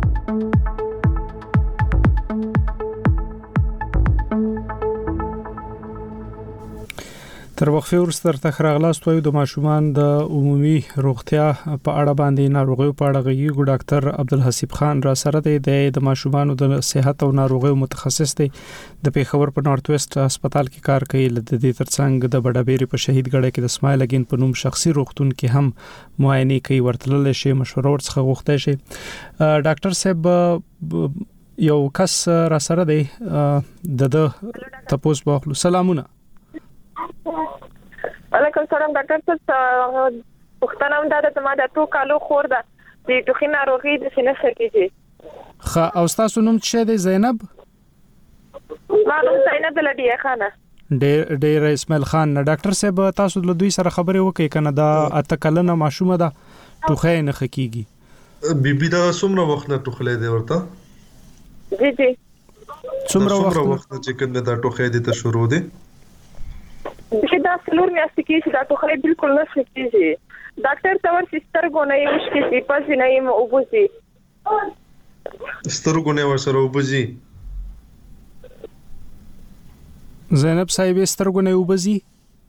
تر وقفه وروسته تر خراغلاست وایو د ماشومان د عمومي روغتیا په اړه باندې ناروغیو په اړه غږیږو ډاکټر عبدالحسیب خان را سره دی د ماشومان د صحت او ناروغیو متخصص دی د پیښور په نارت ویسټ هسپتال کې کار کوي د دې ترڅنګ د بډابېری په شهید ګړی کې د اسماعیل اگین په نوم شخصي روغتون کې هم معاینه کوي ورتلل شي مشوره ورڅخه غوښته شي ډاکټر صاحب یو کس را سره دی د تاسو په خپل سلامونه علیکم سلام ډاکټر صاحب پښتنه هم دا د ما د تو کالو خور ده د ټوخي ناروغي د سینې سکیږي خا او تاسو نوم څه دی زینب ما نوم زینب لډیه خانه ډېر ډېر اسماعیل خان ډاکټر صاحب تاسو له دوی سره خبرې وکړئ کنه دا اتکلنه ماشومه ده ټوخی نه خکېږي بیبي دا څومره وخت نه ټوخلې دی ورته جی جی څومره وخت چې کنه دا ټوخی دي ته شروع دي دا سلور میاشتې کې چې دا ټوخی بالکل نه خکېږي ډاکټر تور سستر غونې وشکې چې پس نه یم وبوزي سترګو نه ورسره وبوزي زینب صاحب سترګو نه وبوزي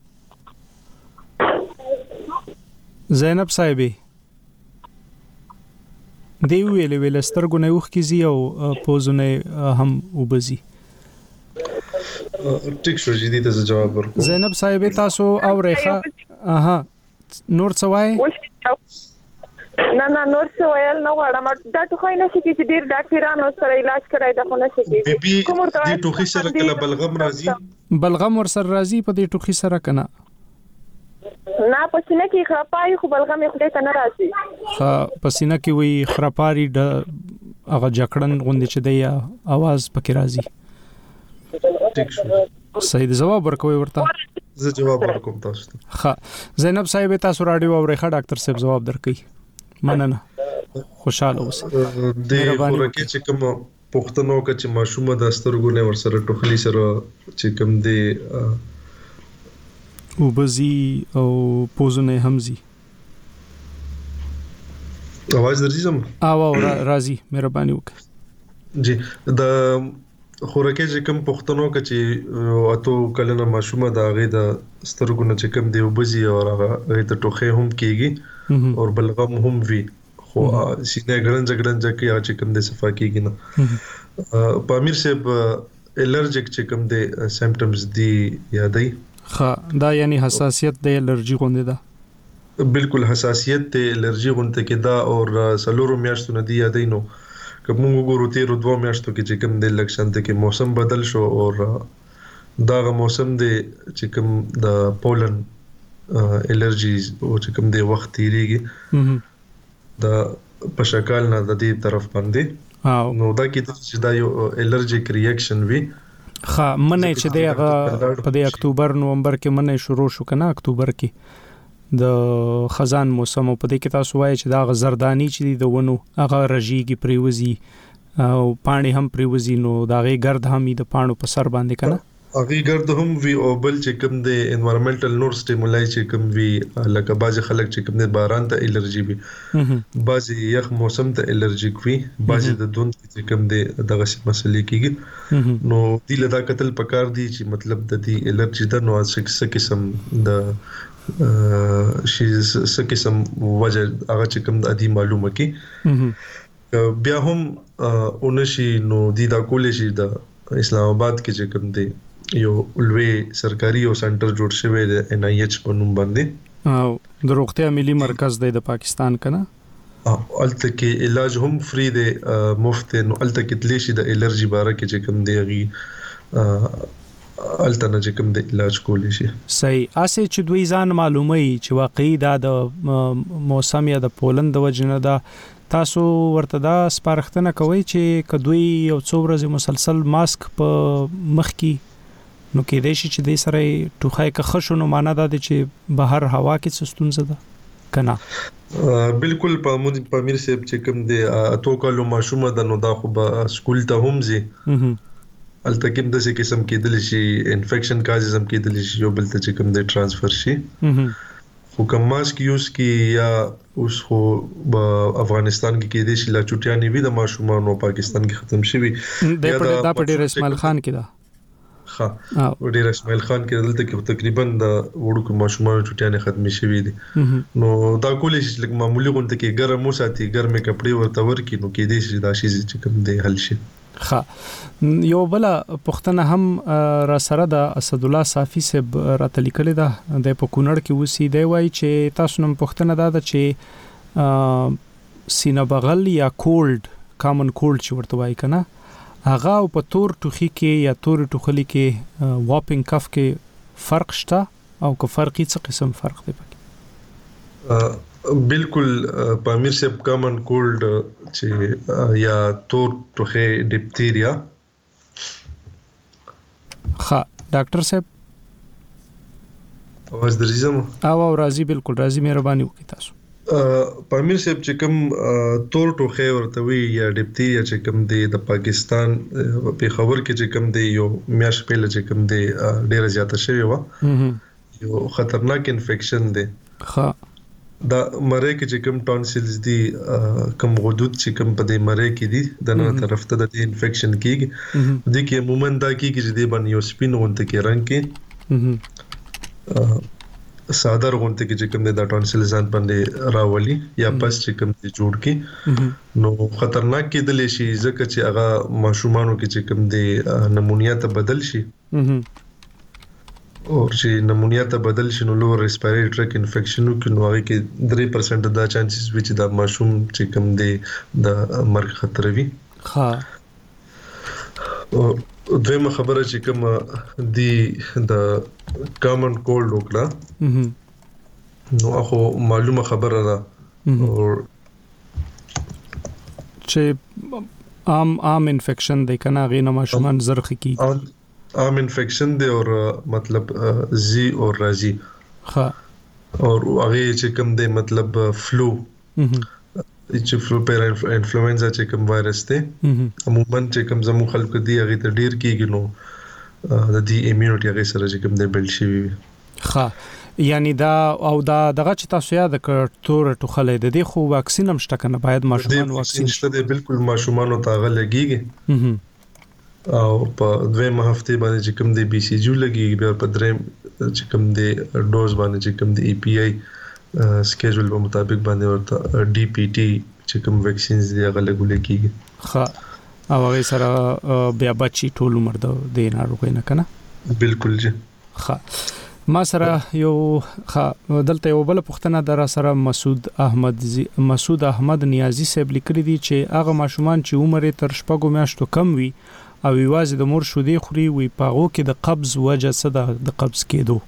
زینب صاحب دی ویلې ویل سترګو نه وخکېږي او پوزونه هم وبوزي ټیک شو جدي ته جواب ورکړم زینب صاحب تاسو او ریخه اها نور څه وای نه نه نور څه ویل نه غواړم دا ټوخی نه شي چې ډیر ډاکټرانو سره علاج کړای دا خو نه شي بیبي د ټوخي سره کله بلغم راځي بلغم ور سره راځي په دې ټوخي سره کنه نه پسینه کې خرپای خو بلغم یې خدای ته نه راځي ها پسینه کې وی خرپاري د هغه جکړن غوندې چې دی आवाज پکې راځي ټیک شو صحیح جواب ورکوي ورته زه جواب ورکوم تاسو ته ها زینب صاحب تاسو رادیو اورېخه ډاکټر صاحب جواب درکړي مننه خوشاله اوسئ د ورکه چې کوم پښتنو کې چې ماشومه د سترګو نه ورسره ټوخلی سره چې کوم دی وبزي او پوزونه همزي आवाज درځي زم او راځي مهرباني وکړه جی د خوراکي چې کوم پښتنو کې چې اته کلنه ماشومه دا غي د سترګو نه چې کوم دی وبزي او هغه ته ټوخه هم کیږي او بلغم هم وی خو سینه ګړنځ ګړنځ کې یا چې کوم دی صفا کیږي نه په امیر صاحب الرجیک چې کوم دی سمپټمز دی یادای خا دا یعنی حساسیت د الرجی غونډه ده بالکل حساسیت ته الرجی غونته کې دا او سلورو میاشتو نه دی یادای نو کوم وګورو تیر دوه میاشتو کې چې کوم د لکشن ته کې موسم بدل شو او دا غ موسم دی چې کوم د پولن الرجیز او چې کوم د وخت تیریږي دا په شکل نه د دې طرف باندې نو دا کې چې دا یو الرجیک ریاکشن وی خا منې چې دغه په د اکتوبر نومبر کې منې شروع شو کنه اکتوبر کې د خزان موسم په دې کې تاسو وایي چې دا غزردانی چې د ونو هغه رژیږي پریوزي او پانی هم پریوزي نو دا غي ګرد هم د پانو په سر باندې کنه هغه ګرد هم وی او بل چې کوم د انوایرنمنټل نور سټیمولای چې کوم وی لکه باز خلک چې کوم د باران ته الرجی وي باز یخ موسم ته الرجیک وي باز د دوند چې کوم د دغه مسلې کیږي نو د لدا قتل پکار دي چې مطلب د دې الرجی د نو څه قسم د شي څه قسم وجه هغه چې کوم د ادي معلومه کی بیا هم اونشي نو د دا کولې شي د اسلام آباد کې چې کوم دی یو لوی سرکاري او سنټر جوړ شوی دی ان آی ایچ په نوم باندې او د روغتیا ملي مرکز دی د پاکستان کنه الته کې علاج هم فری دی مفت نو الته کې تلی شي د الرجی باره کې چې کوم دی غي الته نه چې کوم د علاج کولی شي صحیح اسه چې دوی ځان معلومي چې واقعي دا د موسم یا د پولن د وجنه دا تاسو ورته دا سپارښتنه کوي چې کدوې یو څو ورځې مسلسل ماسک په مخ کې نو کې دې شي چې دې سره ټوخای که خښونو معنا دا چې بهر هوا کې څستونزه ده کنه بالکل په مو په امیر صاحب چې کوم دی اتو کالو ماشومه د نو دا خو به سکول ته هم زی الته کوم د څه قسم کې دل شي انفیکشن کازز هم کې دل شي یو بل ته چې کوم دی ټرانسفر شي خو کوم ماسک یوز کی یا اوس خو افغانستان کې کې دي چې لا چټیانې وي د ماشومان او پاکستان کې ختم شوي د پټ د پټ اسماعیل خان کې دا ها ډیر اسماعیل خان کې دلته کې تقریبا د وړو ماشومان چټیانې ختم شوي دي نو دا کولې چې لکه معمولی غونډه کې ګرم وساتي ګرمه کپڑے ورته ورکې نو کې دي چې دا شی چې کوم دی حل شي ها یو بل پښتنه هم را سره د اسد الله صافي سب راته لیکل ده د په کونړ کې وسی دی وای چې تاسو نن پښتنه ده چې سینه بغل یا کولډ کامن کولډ چې ورته وای کنه هغه په تور ټوخي کې یا تور ټوخلي کې واپینګ کف کې فرق شته او که فرقي څه قسم فرق دی پکې بالکل په امیر صاحب کامن کولډ چې یا تور ټوخه ډیپتیریا ها ډاکټر صاحب اواز درځم او او راضي بالکل راضي مهرباني وکړئ تاسو په امیر صاحب چې کوم تور ټوخه ورته وی یا ډیپتیریا چې کوم دی د پاکستان په خبر کې چې کوم دی یو میاش په چې کوم دی ډیره زیاته شوی و یو خطرناک انفیکشن دی ها دا مره کې چې کوم ټانسلز دي کوم غدود چې کوم په دې مره کې دي د نن طرف ته د انفیکشن کېږي د کې عموما دا کېږي چې د باندې یو سپین غونته کې رنگ کې ساده غونته کې چې کوم د ټانسلز ځان باندې راولي یا پس چې کوم دي جوړ کې نو خطرناک کې د لشي ځکه چې هغه ماشومانو کې چې کوم دي نمونیا ته بدل شي او چې نمونیا ته بدل شي نو لوور ریسپیریټری ټریک انفیکشنو کې نو هغه کې three percent دا چانسز وي چې دا ماشوم چې کوم دی د مرګ خطر وي ها او دویمه خبره چې کوم دی د کامن کولډ وکړه نو هغه معلومه خبره ده او چې عام عام انفیکشن دی کنه غینه ماشومان زرخ کی عام انفیکشن دی او مطلب زی او رازی ها اور هغه چې کوم دی مطلب فلو چې فلو پر انفلوئنزا چې کوم وایرس دی عموما چې کوم زمو خلکو دی هغه ته ډیر کیږي نو د دې ایمونټي هغه سره چې کوم دی بل شي ښه یعنی دا او دا دغه چې تاسو یاد کړ تور ټوخلې د دې خو واکسین هم شته کنه باید ماشومان واکسین شته دی بالکل ماشومان ته غل لګيږي او په دوه هفته باندې چې کوم دی بي سي جی لګيږي بیا په درې چې کوم دی ډوز باندې چې کوم دی ای پی آی سکیجول په مطابق باندې ورته ډي پی ټي چې کوم ویکسینز دی غل لګيږي ښه او هغه سره بیا بچي ټول عمر د دې ناروغي نه کنه بالکل جی ښه ما سره یو ښه دلته یو بل پښتنه در سره مسعود احمد زی مسعود احمد نیازی صاحب لیکري دي چې هغه ماشومان چې عمر تر شپږو میاشتو کم وي او یوازې د مور شودې خوري وي پاغو کې د قبض وجه څه ده د قبض کېدو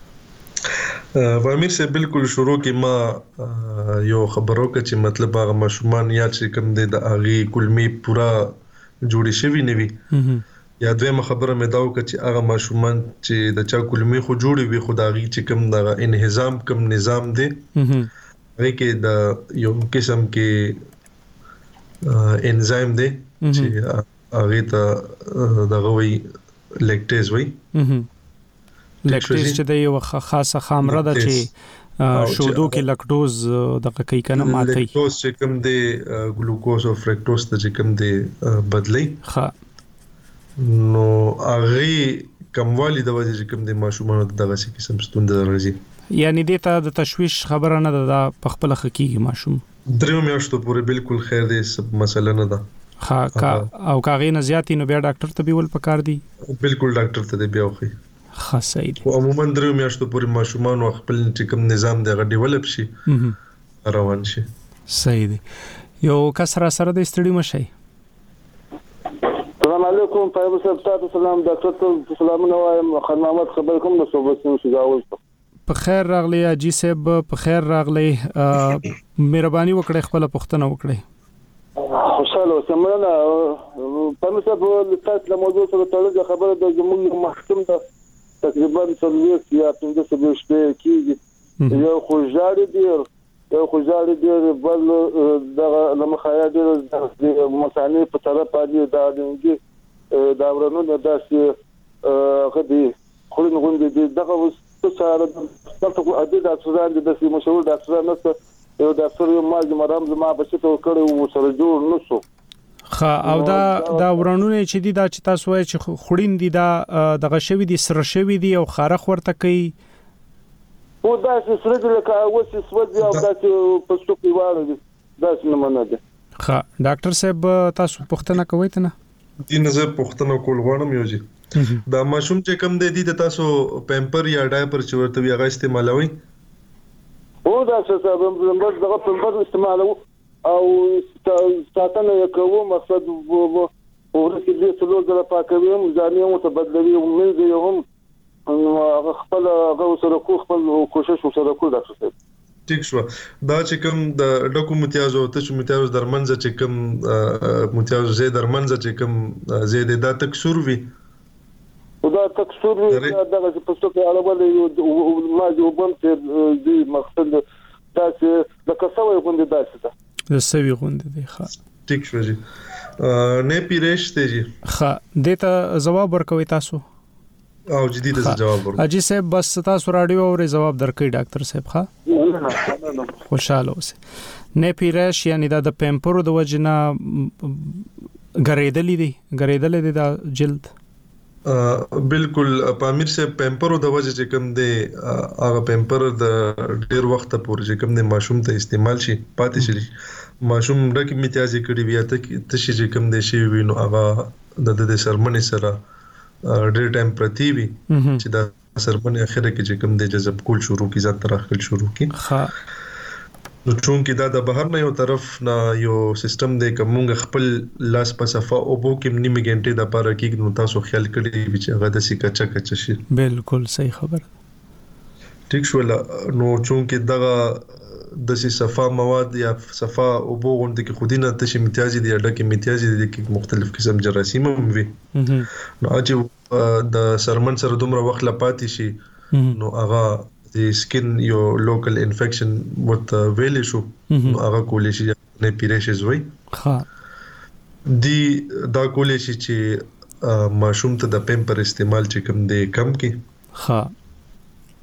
وامیر سے بالکل شروع کې ما یو خبرو کې چې مطلب هغه ماشومان یا چې کوم دی د اغي کلمي پورا جوړی شوی نیوي یا دویمه خبره مې دا وکړه چې هغه ماشومان چې د چا کلمي خو جوړي وي خدایي چې کوم د انهضام کوم نظام دی هغه کې د یو قسم کې انزایم دی چې هغه ته دغه وی لیکټیز وی لیکټیز چې د یو خاصه خامره ده چې شودو کې لاکټوز دغه کوي کنه ماتي لاکټوز چې کوم دی ګلوکوز او فرکټوز ته چې کوم دی بدلی ښه نو هغه کموالی د وجه چې کوم د ماشومانو دغه څه قسم ستونزې راځي یعنی د ته د تشويش خبره نه ده په خپل حقيقي ماشوم درو میاشتو پورې بالکل خیر دی سب مسله نه ده ها کا او کاغې نه زیاتی نو بیا ډاکټر ته بیول پکار دی بالکل ډاکټر ته دی بیا وخی خاصه دی او عموما درو میاشتو پورې ماشومان خپل چې کوم نظام دی غ ډیولپ شي روان شي صحیح دی یو کسره سره د استډی مشي السلام علیکم طيب صاحب تاسو سلام ډاکټر ته سلامونه وایم خدمات خبر کوم نو صوبې شو جاول په خیر راغلی اجي صاحب په خیر راغلی مهرباني وکړئ خپل پوښتنه وکړئ خوشاله اوسم نه په صاحب تاسو له موضوع سره تړلې خبره د زموږ محکم ته تقریبا څلوېښت یا پنځه څلوېښت شپې کېږي یو خو جاري دی یو خو جاري دی بل دغه لمخایا دی د مصانع په طرف باندې دا دنګي دا ورنونه داسې غدي خلین غوندې دی دغه څه سره تاسو ادي د افسران د سیمه مشهور د افسران نسته یو د افسر یو مال مرام زما بچته کړو و سره جوړ نشو خا او دا دا ورانونه چې دي دا چې تاسو وایي چې خړین دي دا دغه شوی دي سره شوی دي او خارخ ورته کوي او دا چې سره د لکه اوس سود او دا چې پښتو کې واره دي دا څه نه منه دي خا ډاکټر صاحب تاسو پوښتنه کوئ ته نه دي نظر پوښتنه کول غواړم یو چې دا ماشوم چې کم دی دي تاسو پمپر یا ډایپر چې ورته وی هغه استعمالوي او دا څه سبب موږ دغه پمپر استعمالو او ساتنه کوو مقصد وو ورته دې څلور ځله پاکوي ځانې مو ته بدلوي او منځ یو هم هغه خپل هغه سره کو خپل کوشش وسره کو ډاکټر صاحب ټیک شو دا چې کوم د ډاکو متیاز او ته چې متیاز درمنځ چې کوم متیاز زه درمنځ چې کوم زه د تکسور وی او دا تکسور وی دا چې پښتو کې علاوه یو ما جو بنت دی مقصد دا چې د کسوي غوندې داسې ده د سوي غوندې دی ښه ټیک شو جی نه پیرشته جی ښه دته جواب ورکوي تاسو او جدي ته جواب ورکړه اجي صاحب بس تاسو رادیو او جواب درکې ډاکټر صاحب ښا خوشاله اوسه نه پیرش یعنی دا د پمپرو د وجنه غریدلې دي غریدلې دي دا جلد بالکل پامیر سے پمپرو د وجه چې کوم دی هغه پمپر د ډیر وخت پورې چې کوم دی ماشوم ته استعمال شي پاتې شي ماشوم ډکه میتیازي کړي بیا ته تشي چې کوم دی شي وینو هغه د د سرمنې سره ډېر ټایم پرتی وي چې دا سرمنې اخره کې چې کوم دی جذب کول شروع کی ځان ترخل شروع کی ها نو چون کې دا د بهر نه یو طرف نه یو سیستم دی کومه خپل لاس په صفه او بو کې نیمه غنټه د پاره کې نو تاسو خیال کړی چې هغه د سکه چکه شي بالکل صحیح خبر ټیک شو نو چون کې دغه د سي صفه مواد یا صفه او بو غونډه کې خودینه تشي امتیازي دي ډکه امتیازي دي کې مختلف قسم جراثیم هم وي نو اجه د سرمن سره دومره وخت لپاتې شي نو هغه د سکن یو لوکل انفیکشن ورته ویل شو نو هغه کولې شي نه پیریشز وای ها دی دا کولې شي چې ماشوم ته د پمپر استعمال چې کم دی کم کې ها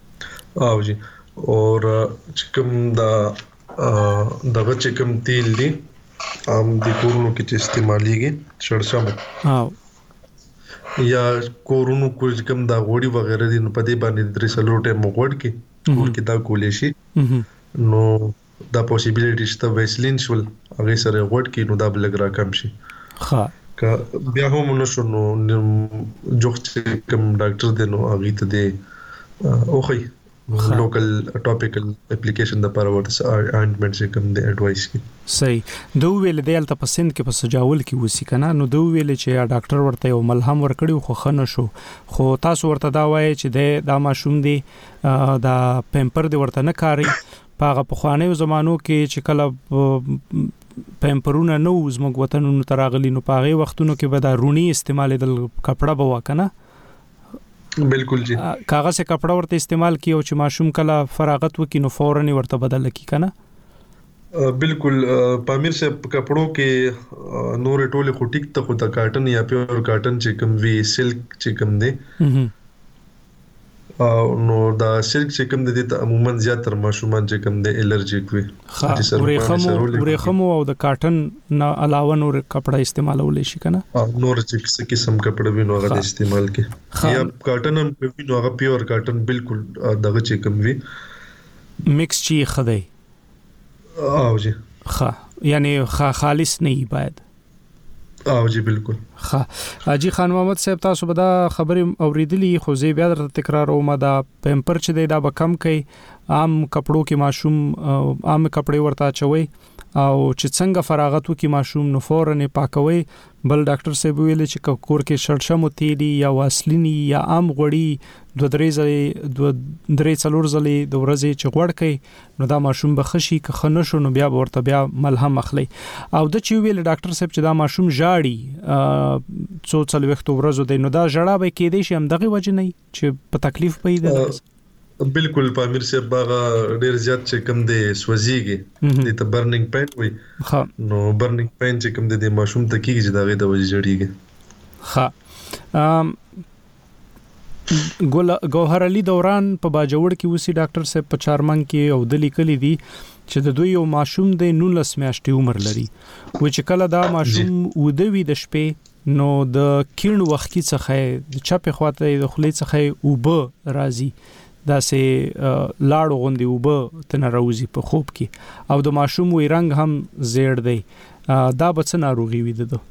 او جی اور چې کوم دا دغه چې کوم تیل دی عام د کورونو کې چې استعماليږي شړشم او یا کورونو کوم دا غوړي وغیرہ دي نو په دې باندې درې سلوټه مغوړ کې کور کې دا کولې شي نو دا پوسیبিলিټی شته ویسلین شول هغه سره غوړ کې نو دا بلګ را کم شي ها کا بیا هم نو شنو جوخ چې کوم ډاکټر دی نو هغه ته دی اوخی لوکل ټاپیکل اپلیکیشن د لپاره ورته اپاینټمنټ چې کوم دی اډوایس کی صحیح دوه ویل دی الته پسند کې په سجاول کې وسی کنه نو دوه ویل چې ډاکټر ورته یو ملهم ورکړي خو خنه شو خو تاسو ورته دا وایي چې دا ماشوم دی دا پیمپر دی ورته نه کاری پاغه په خوانیو زمانو کې چې کله پیمپرونه نو زموږ وطنونو تراغلی نو پاغه وختونو کې به دا رونی استعمال د کپڑا بوا کنه بالکل جی کاغذ سے کپڑا ورته استعمال کیو چې ماشوم کله فراغت وکي نو فورن ورته بدل کی کنه بالکل پامیر سے کپڑوں کې نور ټوله خو ټیک ته خو د کاټن یا پیور کاټن چې کوم وی سلک چې کوم دی نو دا سلک چې کوم دی ته عموما زیاتره ماشومان چې کوم دی الرجیک وي ورېخمو ورېخمو او د کاټن نه علاوه نور کپڑا استعمالول شي کنه نور چې څه قسم کپڑا وي نو هغه استعمال کی یا کاټن هم کوي نو هغه پیور کاټن بالکل دغه چې کوم وي مکس چی خدای او جی ها یعنی خالص نه باید او جی بالکل ها اجي خان محمد صاحب تاسو به دا خبرې اوریدلی خو زی بیا در تکراروم دا پیمپر چې دی دا به کم کوي عام کپړو کې ماشوم عام کپړې ورته چوي او چې څنګه فراغت وکي ماشوم نو فورن پاکوي بل ډاکټر صاحب ویل چې کور کې شړشم تیلی یا واسلینی یا عام غوړي دوه درې ځلې دوه درې څلور ځلې د ورځې چې غوړ کوي نو دا ماشوم به خشي که خنه شو نو بیا ورته بیا ملهم اخلي او د چې ویل ډاکټر صاحب چې دا ماشوم جاړي څو څل وخت ورځو دی نو دا جړه به کې دی شي هم دغه وجه نه چې په تکلیف پیدا بالکل پامیر سے باغ ډیر زیات چې کم دی سوځيږي د ته برننګ پین وي ها نو برننګ پین چې کم دی د ماشوم ته کیږي چې داغه د وجې جوړیږي ها ام ګل گوهر علي دوران په باجوړ کې وسی ډاکټر صاحب په چارمنګ کې او د لیکلي دي چې د دوی یو ماشوم د نولس میاشتې عمر لري و چې کله دا ماشوم ودوي د شپې نو د کین وخت کې څخه د چپه خواته د خلی څخه وب راځي دا سه لاړو غوندي وب تن راوزی په خوب کې او د ماشوم وی رنگ هم زیړ دی دا به څه ناروغي وي ده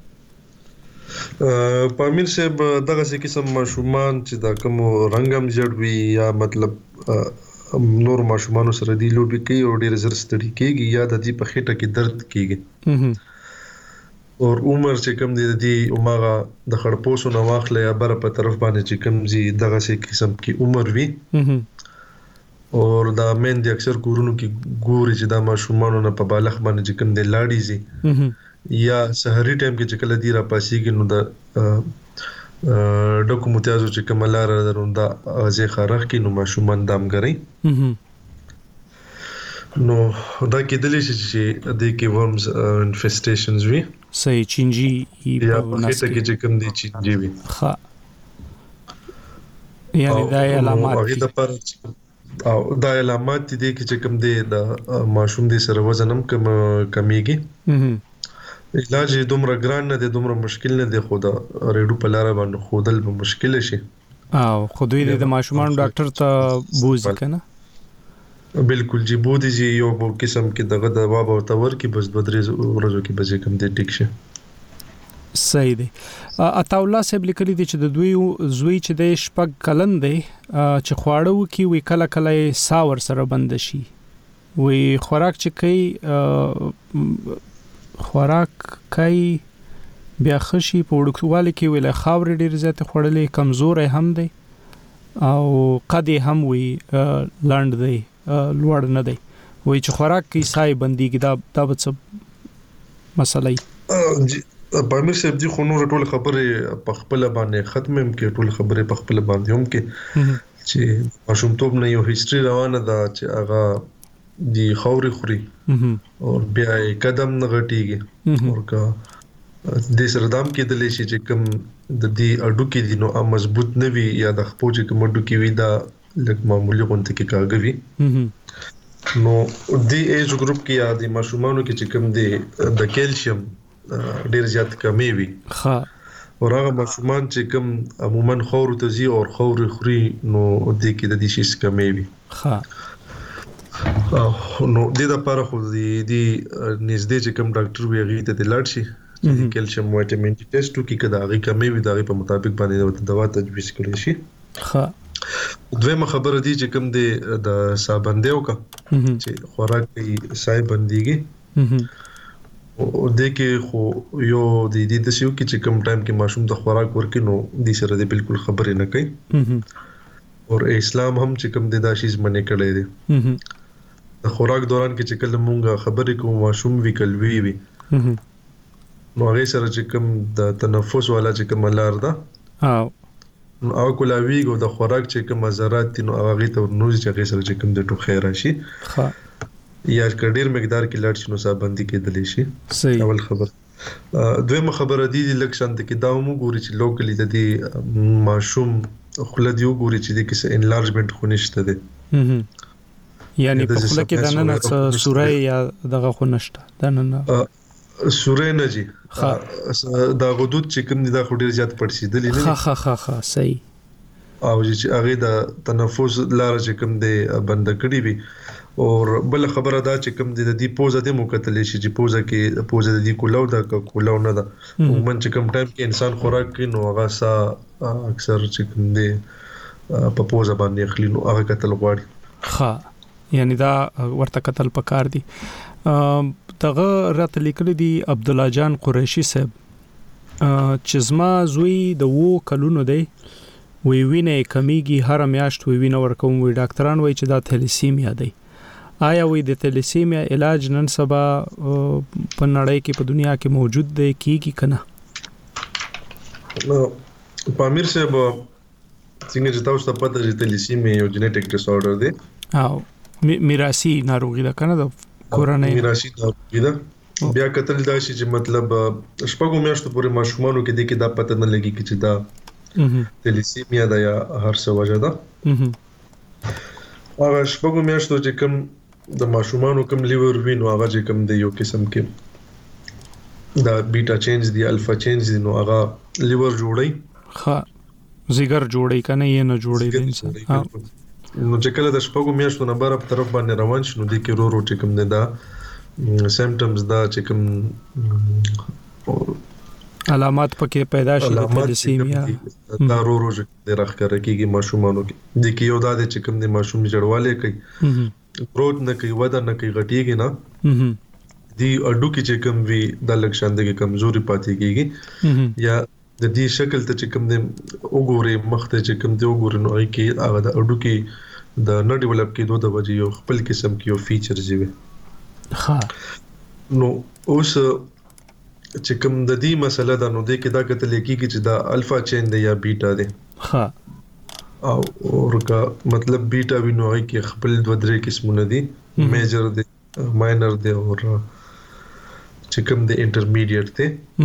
پامیر صاحب دغه څه قسم ماشومان چې دا کوم رنگ هم زیړ وي یا مطلب نور ماشومان سره دی لوبي کوي او ډیر زر ستړي کیږي یا د دې په خېټه کې درد کیږي او عمر چې کم دی د عمره د خړپوسو نو واخلې یا بر په طرف باندې چې کم زی دغه سي قسم کې عمر وي او دا مين دي اکثر کورونو کې ګوري چې دا ماشومان نه په بالغ باندې چې کم دی لاړی زی یا سحری ټایم کې چې کله دی را پاسيږي نو دا ډکو متیازو چې کملار دروندا ازي خارخ کې نو ماشومان دام غري نو دا کېدلی شي چې د کې ورمز انفیسټیشنز وي صحیح چینجی یا په خېټه کې چې کوم دي چینجی وي ها یعنی دا علامات دي او دا علامات دي چې کوم دي د ماشوم دي سره وزن هم کم کمیږي علاج دومره ګران نه دي دومره مشکل نه دي خو دا ریډو په لار باندې خودل به مشکل شي او خو دوی د ماشومان ډاکټر ته بوزي کنه بالکل جی بودی جی یو قسم کې دغه د واب او تور کې بس بدري ورځو کې بځې کم دي ټیک شه صحیح دی اتا الله صاحب لیکلي دي چې د دوی زوی چې د شپږ کلن دی چې خواړو کې وی کله کله ساور سره بند شي وی خوراک چې کوي خوراک کوي بیا خشي په وړوکوالي کې ویل خاور ډیر زیات خړلې کمزور هم دی او قدی هم وی لاند دی لوړ نه دی وای چې خوراک کې سای بنديږي دا دا څه مسله ای پامیر صاحب دی خو نور ټول خبره په خپل باندې ختمم کې ټول خبره په خپل باندې هم کې چې ماشوم توپ نه یو هیستوري روانه ده چې هغه دی خوري خوري او بیا قدم نه غټيږي او کا د سردام کې د لشي چې کوم د دې اډو کې دي نو مضبوط نه وي یا د خپل چې کوم اډو کې وي دا لکه معمولی غونډه کې کاږي نو د ایج ګروپ کې یا د ماشومانو کې چې کوم دی د کیلشیم ډیر زیات کمی وي ها ورغه ماشومان چې کوم عموما خور ته زی او خور خوري نو د کې د دې شي کمی وي ها نو د دې لپاره خو د دې نږدې چې کوم ډاکټر وي هغه ته د لاړ شي چې کیلشیم وټامین ډي ټیسټ وکړي کدا هغه کمی وي دا په مطابق باندې دوا تجویز کړی شي ها دویمه خبره دی چې کوم دی د سابندیو کا چې خوراک یې سای بنديږي او د کې خو یو د دې د سیو کې چې کوم ټایم کې ماشوم د خوراک ورکې نو د سره د بالکل خبرې نه کوي او اسلام هم چې کوم د داشیز منې کړی دی د خوراک دوران کې چې کله مونږه خبرې کوو ماشوم وکړ وی وی نو هغه سره چې کوم د تنفس والا چې کوم لار ده او او کولاویګو د خوراک چې کوم ضررات نو هغه ته نوځي چې هغه سره چې کوم د ټوخه راشي ها یا ډیر مقدار کې لاړ شي نو صابندي کېدلی شي صحیح اول خبر دویمه خبره دی د لکشن ته کې دا مو ګوري چې لوکلی د دې ماشوم خلد یو ګوري چې د کیسه انلارجمنت خو نشته ده یعنی په خله کې د نن څه سورې یا دغه خو نشته د نن سورې نه جی دا غدود چې کوم دي دا خو ډیر زیات پړسیدلی نه ها ها ها ها صحیح او چې هغه د تنفس لار چې کوم دی بند کړی وي او بل خبره دا چې کوم دی د دې پوزه د مکتلې شي چې پوزه کې پوزه د دې کولاو دا کولاو نه ده عموما چې کوم ټایم کې انسان خوراک کوي نو هغه سا اکثر چې کوم دی په پوزه باندې خلی نو هغه کتل غواړي ها یعنی دا ورته کتل پکار دي دغه راته لیکل دي عبد الله جان قریشی صاحب چې زما زوی د وو کلونو دی وی وینه کمیږي هر میاشت وی وینه ورکوم وی ډاکټران وی چې دا تھیلیسیمیا دی آیا وی د تھیلیسیمیا علاج نن سبا په نړۍ کې په دنیا کې موجود دی کیږي کنه نو پامیر صاحب څنګه چې تاسو ته پته چې تھیلیسیمیا یو جینیټک ډیس آرډر دی او میراثي ناروغي ده کنه د کورنۍ میراثي ناروغي ده بیا کتل دا شي چې مطلب شپږو میاشتو پورې ماشومانو کې د کې دا پته نه لګي چې دا تھیلیسیمیا دا یا هر څه وجه ده هغه شپږو میاشتو چې کوم د ماشومانو کوم لیور وینو هغه چې کوم د یو قسم کې دا بیٹا چینج دی الفا چینج دی نو هغه لیور جوړي ها زیګر جوړي کنه یې نه جوړي د انسان نو چې کله د شپږو میاشتو نه بار په طرف باندې روان شنو د کې رو رو چې کوم دا سیمپټمز دا چې کوم علامات پکې پیدا شي د تھیلیسیمیا دا رو رو چې د راخره کېږي ماشومانو کې د کې یو دا چې کوم د ماشوم جوړواله کوي پروت نه کوي ودا نه کوي غټيږي نه دی اډو کې چې کوم وی د لکشان د کمزوري پاتې کېږي یا د دې شکل ته چې کوم د وګوري مخته چې کوم د وګوري نو کې هغه د اډو کې د نه ډیولپ کېدو د وجې یو خپل قسم کې یو فیچرز وي ها نو اوس چې کوم د دې مسله دا نو د کې دا کتل کېږي چې دا الفا چین دی یا بیٹا دی ها او ورکا مطلب بیٹا وینو هي کې خپل دوه درې قسمونه دي میجر دی ماینر دی او چې کوم د انټرمیډیټ دی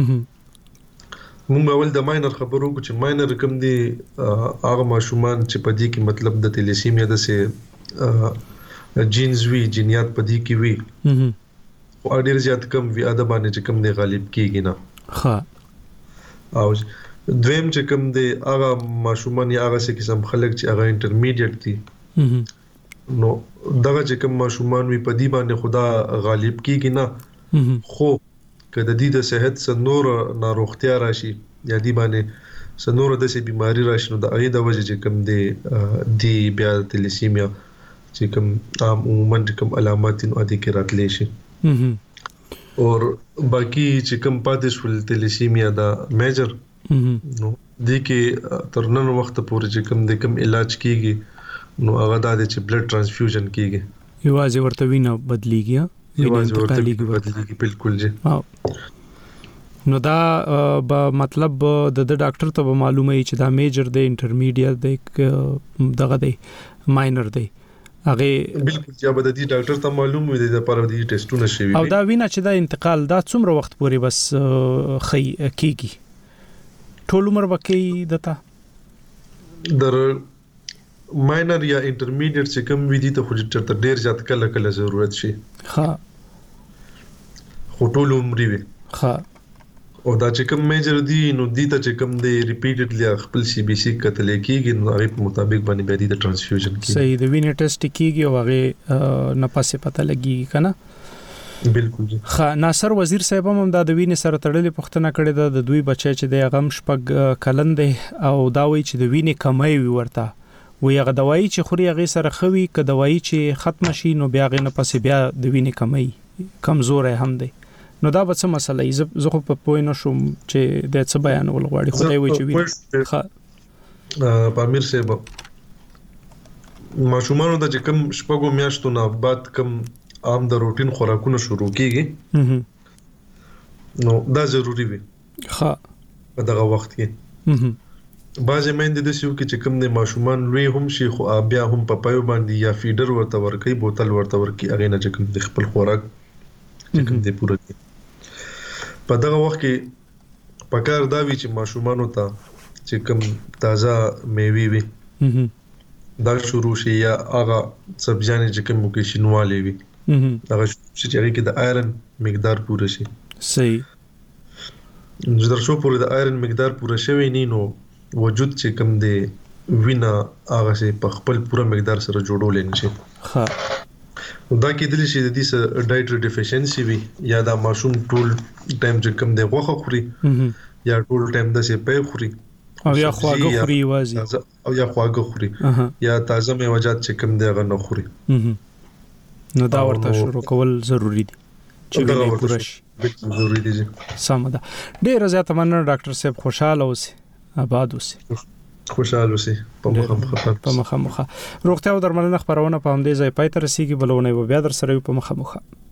موږ اول د ماینر خبرو کو چې ماینر کوم دی هغه ماشومان چې په دې کې مطلب د تھیلیسیمیا د سه جینز وی جینیات په دې کې وی او ډیر زیات کم وی اده باندې چې کوم دی غالب کیږي نه ها او دویم چې کوم دی هغه ماشومان یا هغه څه قسم خلک چې هغه انټرمیډیټ دي نو دغه چې کوم ماشومان وی په دې باندې خدا غالب کیږي نه خو کله د دې د صحت سنور ناروغتیا راشي یا دې باندې سنور د سې بيماري راشي نو د اې د وجې چې کوم دی دی بیا تھیلیسیمیا چې کوم عام عموما کوم علامات نو ادي کې راتلی شي اور باقی چې کوم پاتې شول تھیلیسیمیا دا میجر نو د کې تر نن وخت پورې چې کوم د کوم علاج کیږي نو هغه د چې بلډ ترانسفیوژن کیږي یوازې ورته وینه بدلیږي یوازې ورته بدلیږي بالکل جی نو دا به مطلب د ډاکټر ته معلومه ای چې دا میجر دی انټرمیډیټ دی دغه دی ماینر دی هغه بالکل چې به د دې ډاکټر ته معلوم وي د لپاره د ټیسټونه شوي او دا وینا چې دا انتقال دا څومره وخت پورې بس خي کیږي ټول عمر وکي دتا در ماینر یا انټرمیډیټ چې کوم وی دي ته خو چرته ډیر زیات کله کله ضرورت شي ها خو ټول عمر وي ها او دا چې کوم میجر دي نو دي ته چې کوم دی ریپیټډلی خپل سی بي سي کتل کېږي نو هغه په مطابق باندې به دي د ټرانسفیوژن کېږي صحیح د وینې ټیسټ کېږي او هغه نه پاسه پته لګي کنه بالکل جی خا ناصر وزیر صاحب هم د وینې سره تړلې پښتنه کړې ده د دوی بچی چې د غم شپږ کلن دی او دا وایي چې د وینې کمای وي ورته وي هغه دوايي چې خوري هغه سره خوي ک دوايي چې ختم شي نو بیا غي نه پسې بیا د وینې کمای کمزور هم دی نو دا به څه مسله ای زه خو په پوه نه شوم چې د څه بیان ول غواړي خدای وایي چې وینې ښه پامیر صاحب ماشومان د چې کوم شپږو میاشتو نه بعد کوم عام د روټین خوراکونه شروع کیږي نو دا ضروری وي ها په دغه وخت کې بعضی مېندې د سیو کې چې کوم د ماشومان لوی هم شي خو بیا هم په پایو باندې یا فیډر ورته ورکي بوتل ورته ورکي هغه نه چې کوم د خپل خوراک چې کوم د پوره کې په دغه وخت کې پکار دا وی چې ماشومان ته چې کوم تازه میوه وي دا شروع شي یا هغه سبزیانې چې کوم کې شینواله وي هغه چې هغه کې د آیرن مقدار پوره شي صحیح چې در څو پورې د آیرن مقدار پوره شوی نه نو وجود چې کوم دی وینا هغه سي په خپل پوره مقدار سره جوړول نه شي ها دا کې د لشي د دې ډایټری ډیفیشنسي وي یا دا ماشوم ټول ټایم چې کوم دی غوخه خوري یا ټول ټایم د سي په خوري او یا خواږه خوري وازي او یا خواږه خوري یا تازه میوه‌جات چې کوم دی هغه نه خوري نو دا ورته شروع کول ضروری دي چې وینې پوره شي ضروری دي سم ده ډیر زیات مننه ډاکټر صاحب خوشاله اوسئ آباد اوسئ خوشاله اوسئ په مخه مخه په مخه مخه روغتیا او درملنه خبرونه په همدې ځای پای ته رسیدي بلونه بیا در سره په مخه مخه